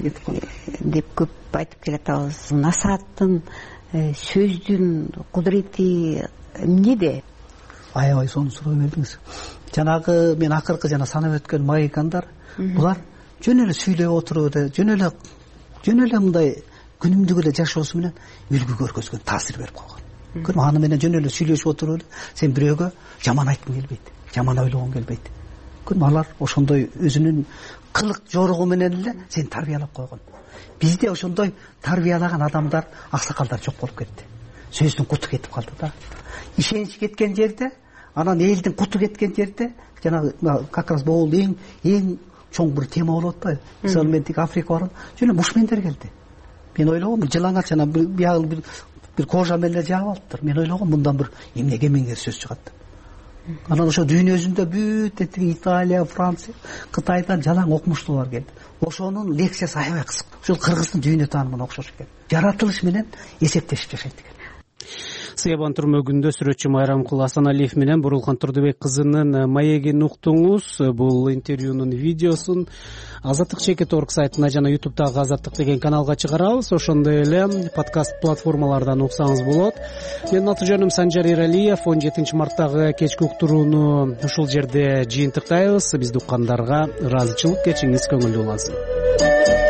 деп көп айтып келатабыз. Насааттын сөздүн кудурети эмнеде? аябай сонун суроо бердиңиз. Жанагы мен акыркы жана санап өткөн маекандар булар жөн эле сүйлөп отуруп эле жөн эле жөн эле мындай күнүмдүк эле жашоосу менен үлгү көргөзгөн, таасир берип койгон. Көрдүм, аны менен жөн эле сүйлөшүп отуруп эле сен бирөөгө жаман айткың келбейт, жаман ойлогуң келбейт. Көрдүм, алар ошондой өзүнүн кылык жоругу менен эле сени тарбиялап койгон. Бизде ошондой тарбиялаган адамдар, аксакалдар жок болуп кетти. Сөздүн куту кетип калды да. Ишенич кеткен жерде, анан элдин куту кеткен жерде, жанагы как раз бул эң эң чоң бир тема болуп атпайбы? Мисалы мен тик Африка барам, жөн эле бушмендер келди. Мен ойлогом, жылаңач жана биягыл бир бир кожа менен эле жаап алыптыр. Мен ойлогом, мындан бир эмне кемеңгер сөз чыгат. Анан ошо дүйнө жүзүндө бүт Италия, Франция, Кытайдан жалаң окумуштуулар келди. Ошонун лекциясы аябай кызык. Ушул кыргыздын дүйнө таанымына окшош экен. Жаратылыш менен эсептешип жашайт экен. Сыябан түрмөгүндө сүрөтчү Майрамкул Асаналиев менен Бурулхан Турдубек кызынын маегин уктуңуз. Бул интервьюнун видеосун Азаттык чекит точка орг сайтына жана ютубтагы Азаттык деген каналга чыгарабыз. Ошондой эле подкаст платформалардан уксаңыз болот. Менин аты жөнүм Санжар Иралиев. он жетинчи марттагы кечки уктурууну ушул жерде жыйынтыктайбыз. Бизди уккандарга ыраазычылык, кечиңиз көңүлдүү улансын.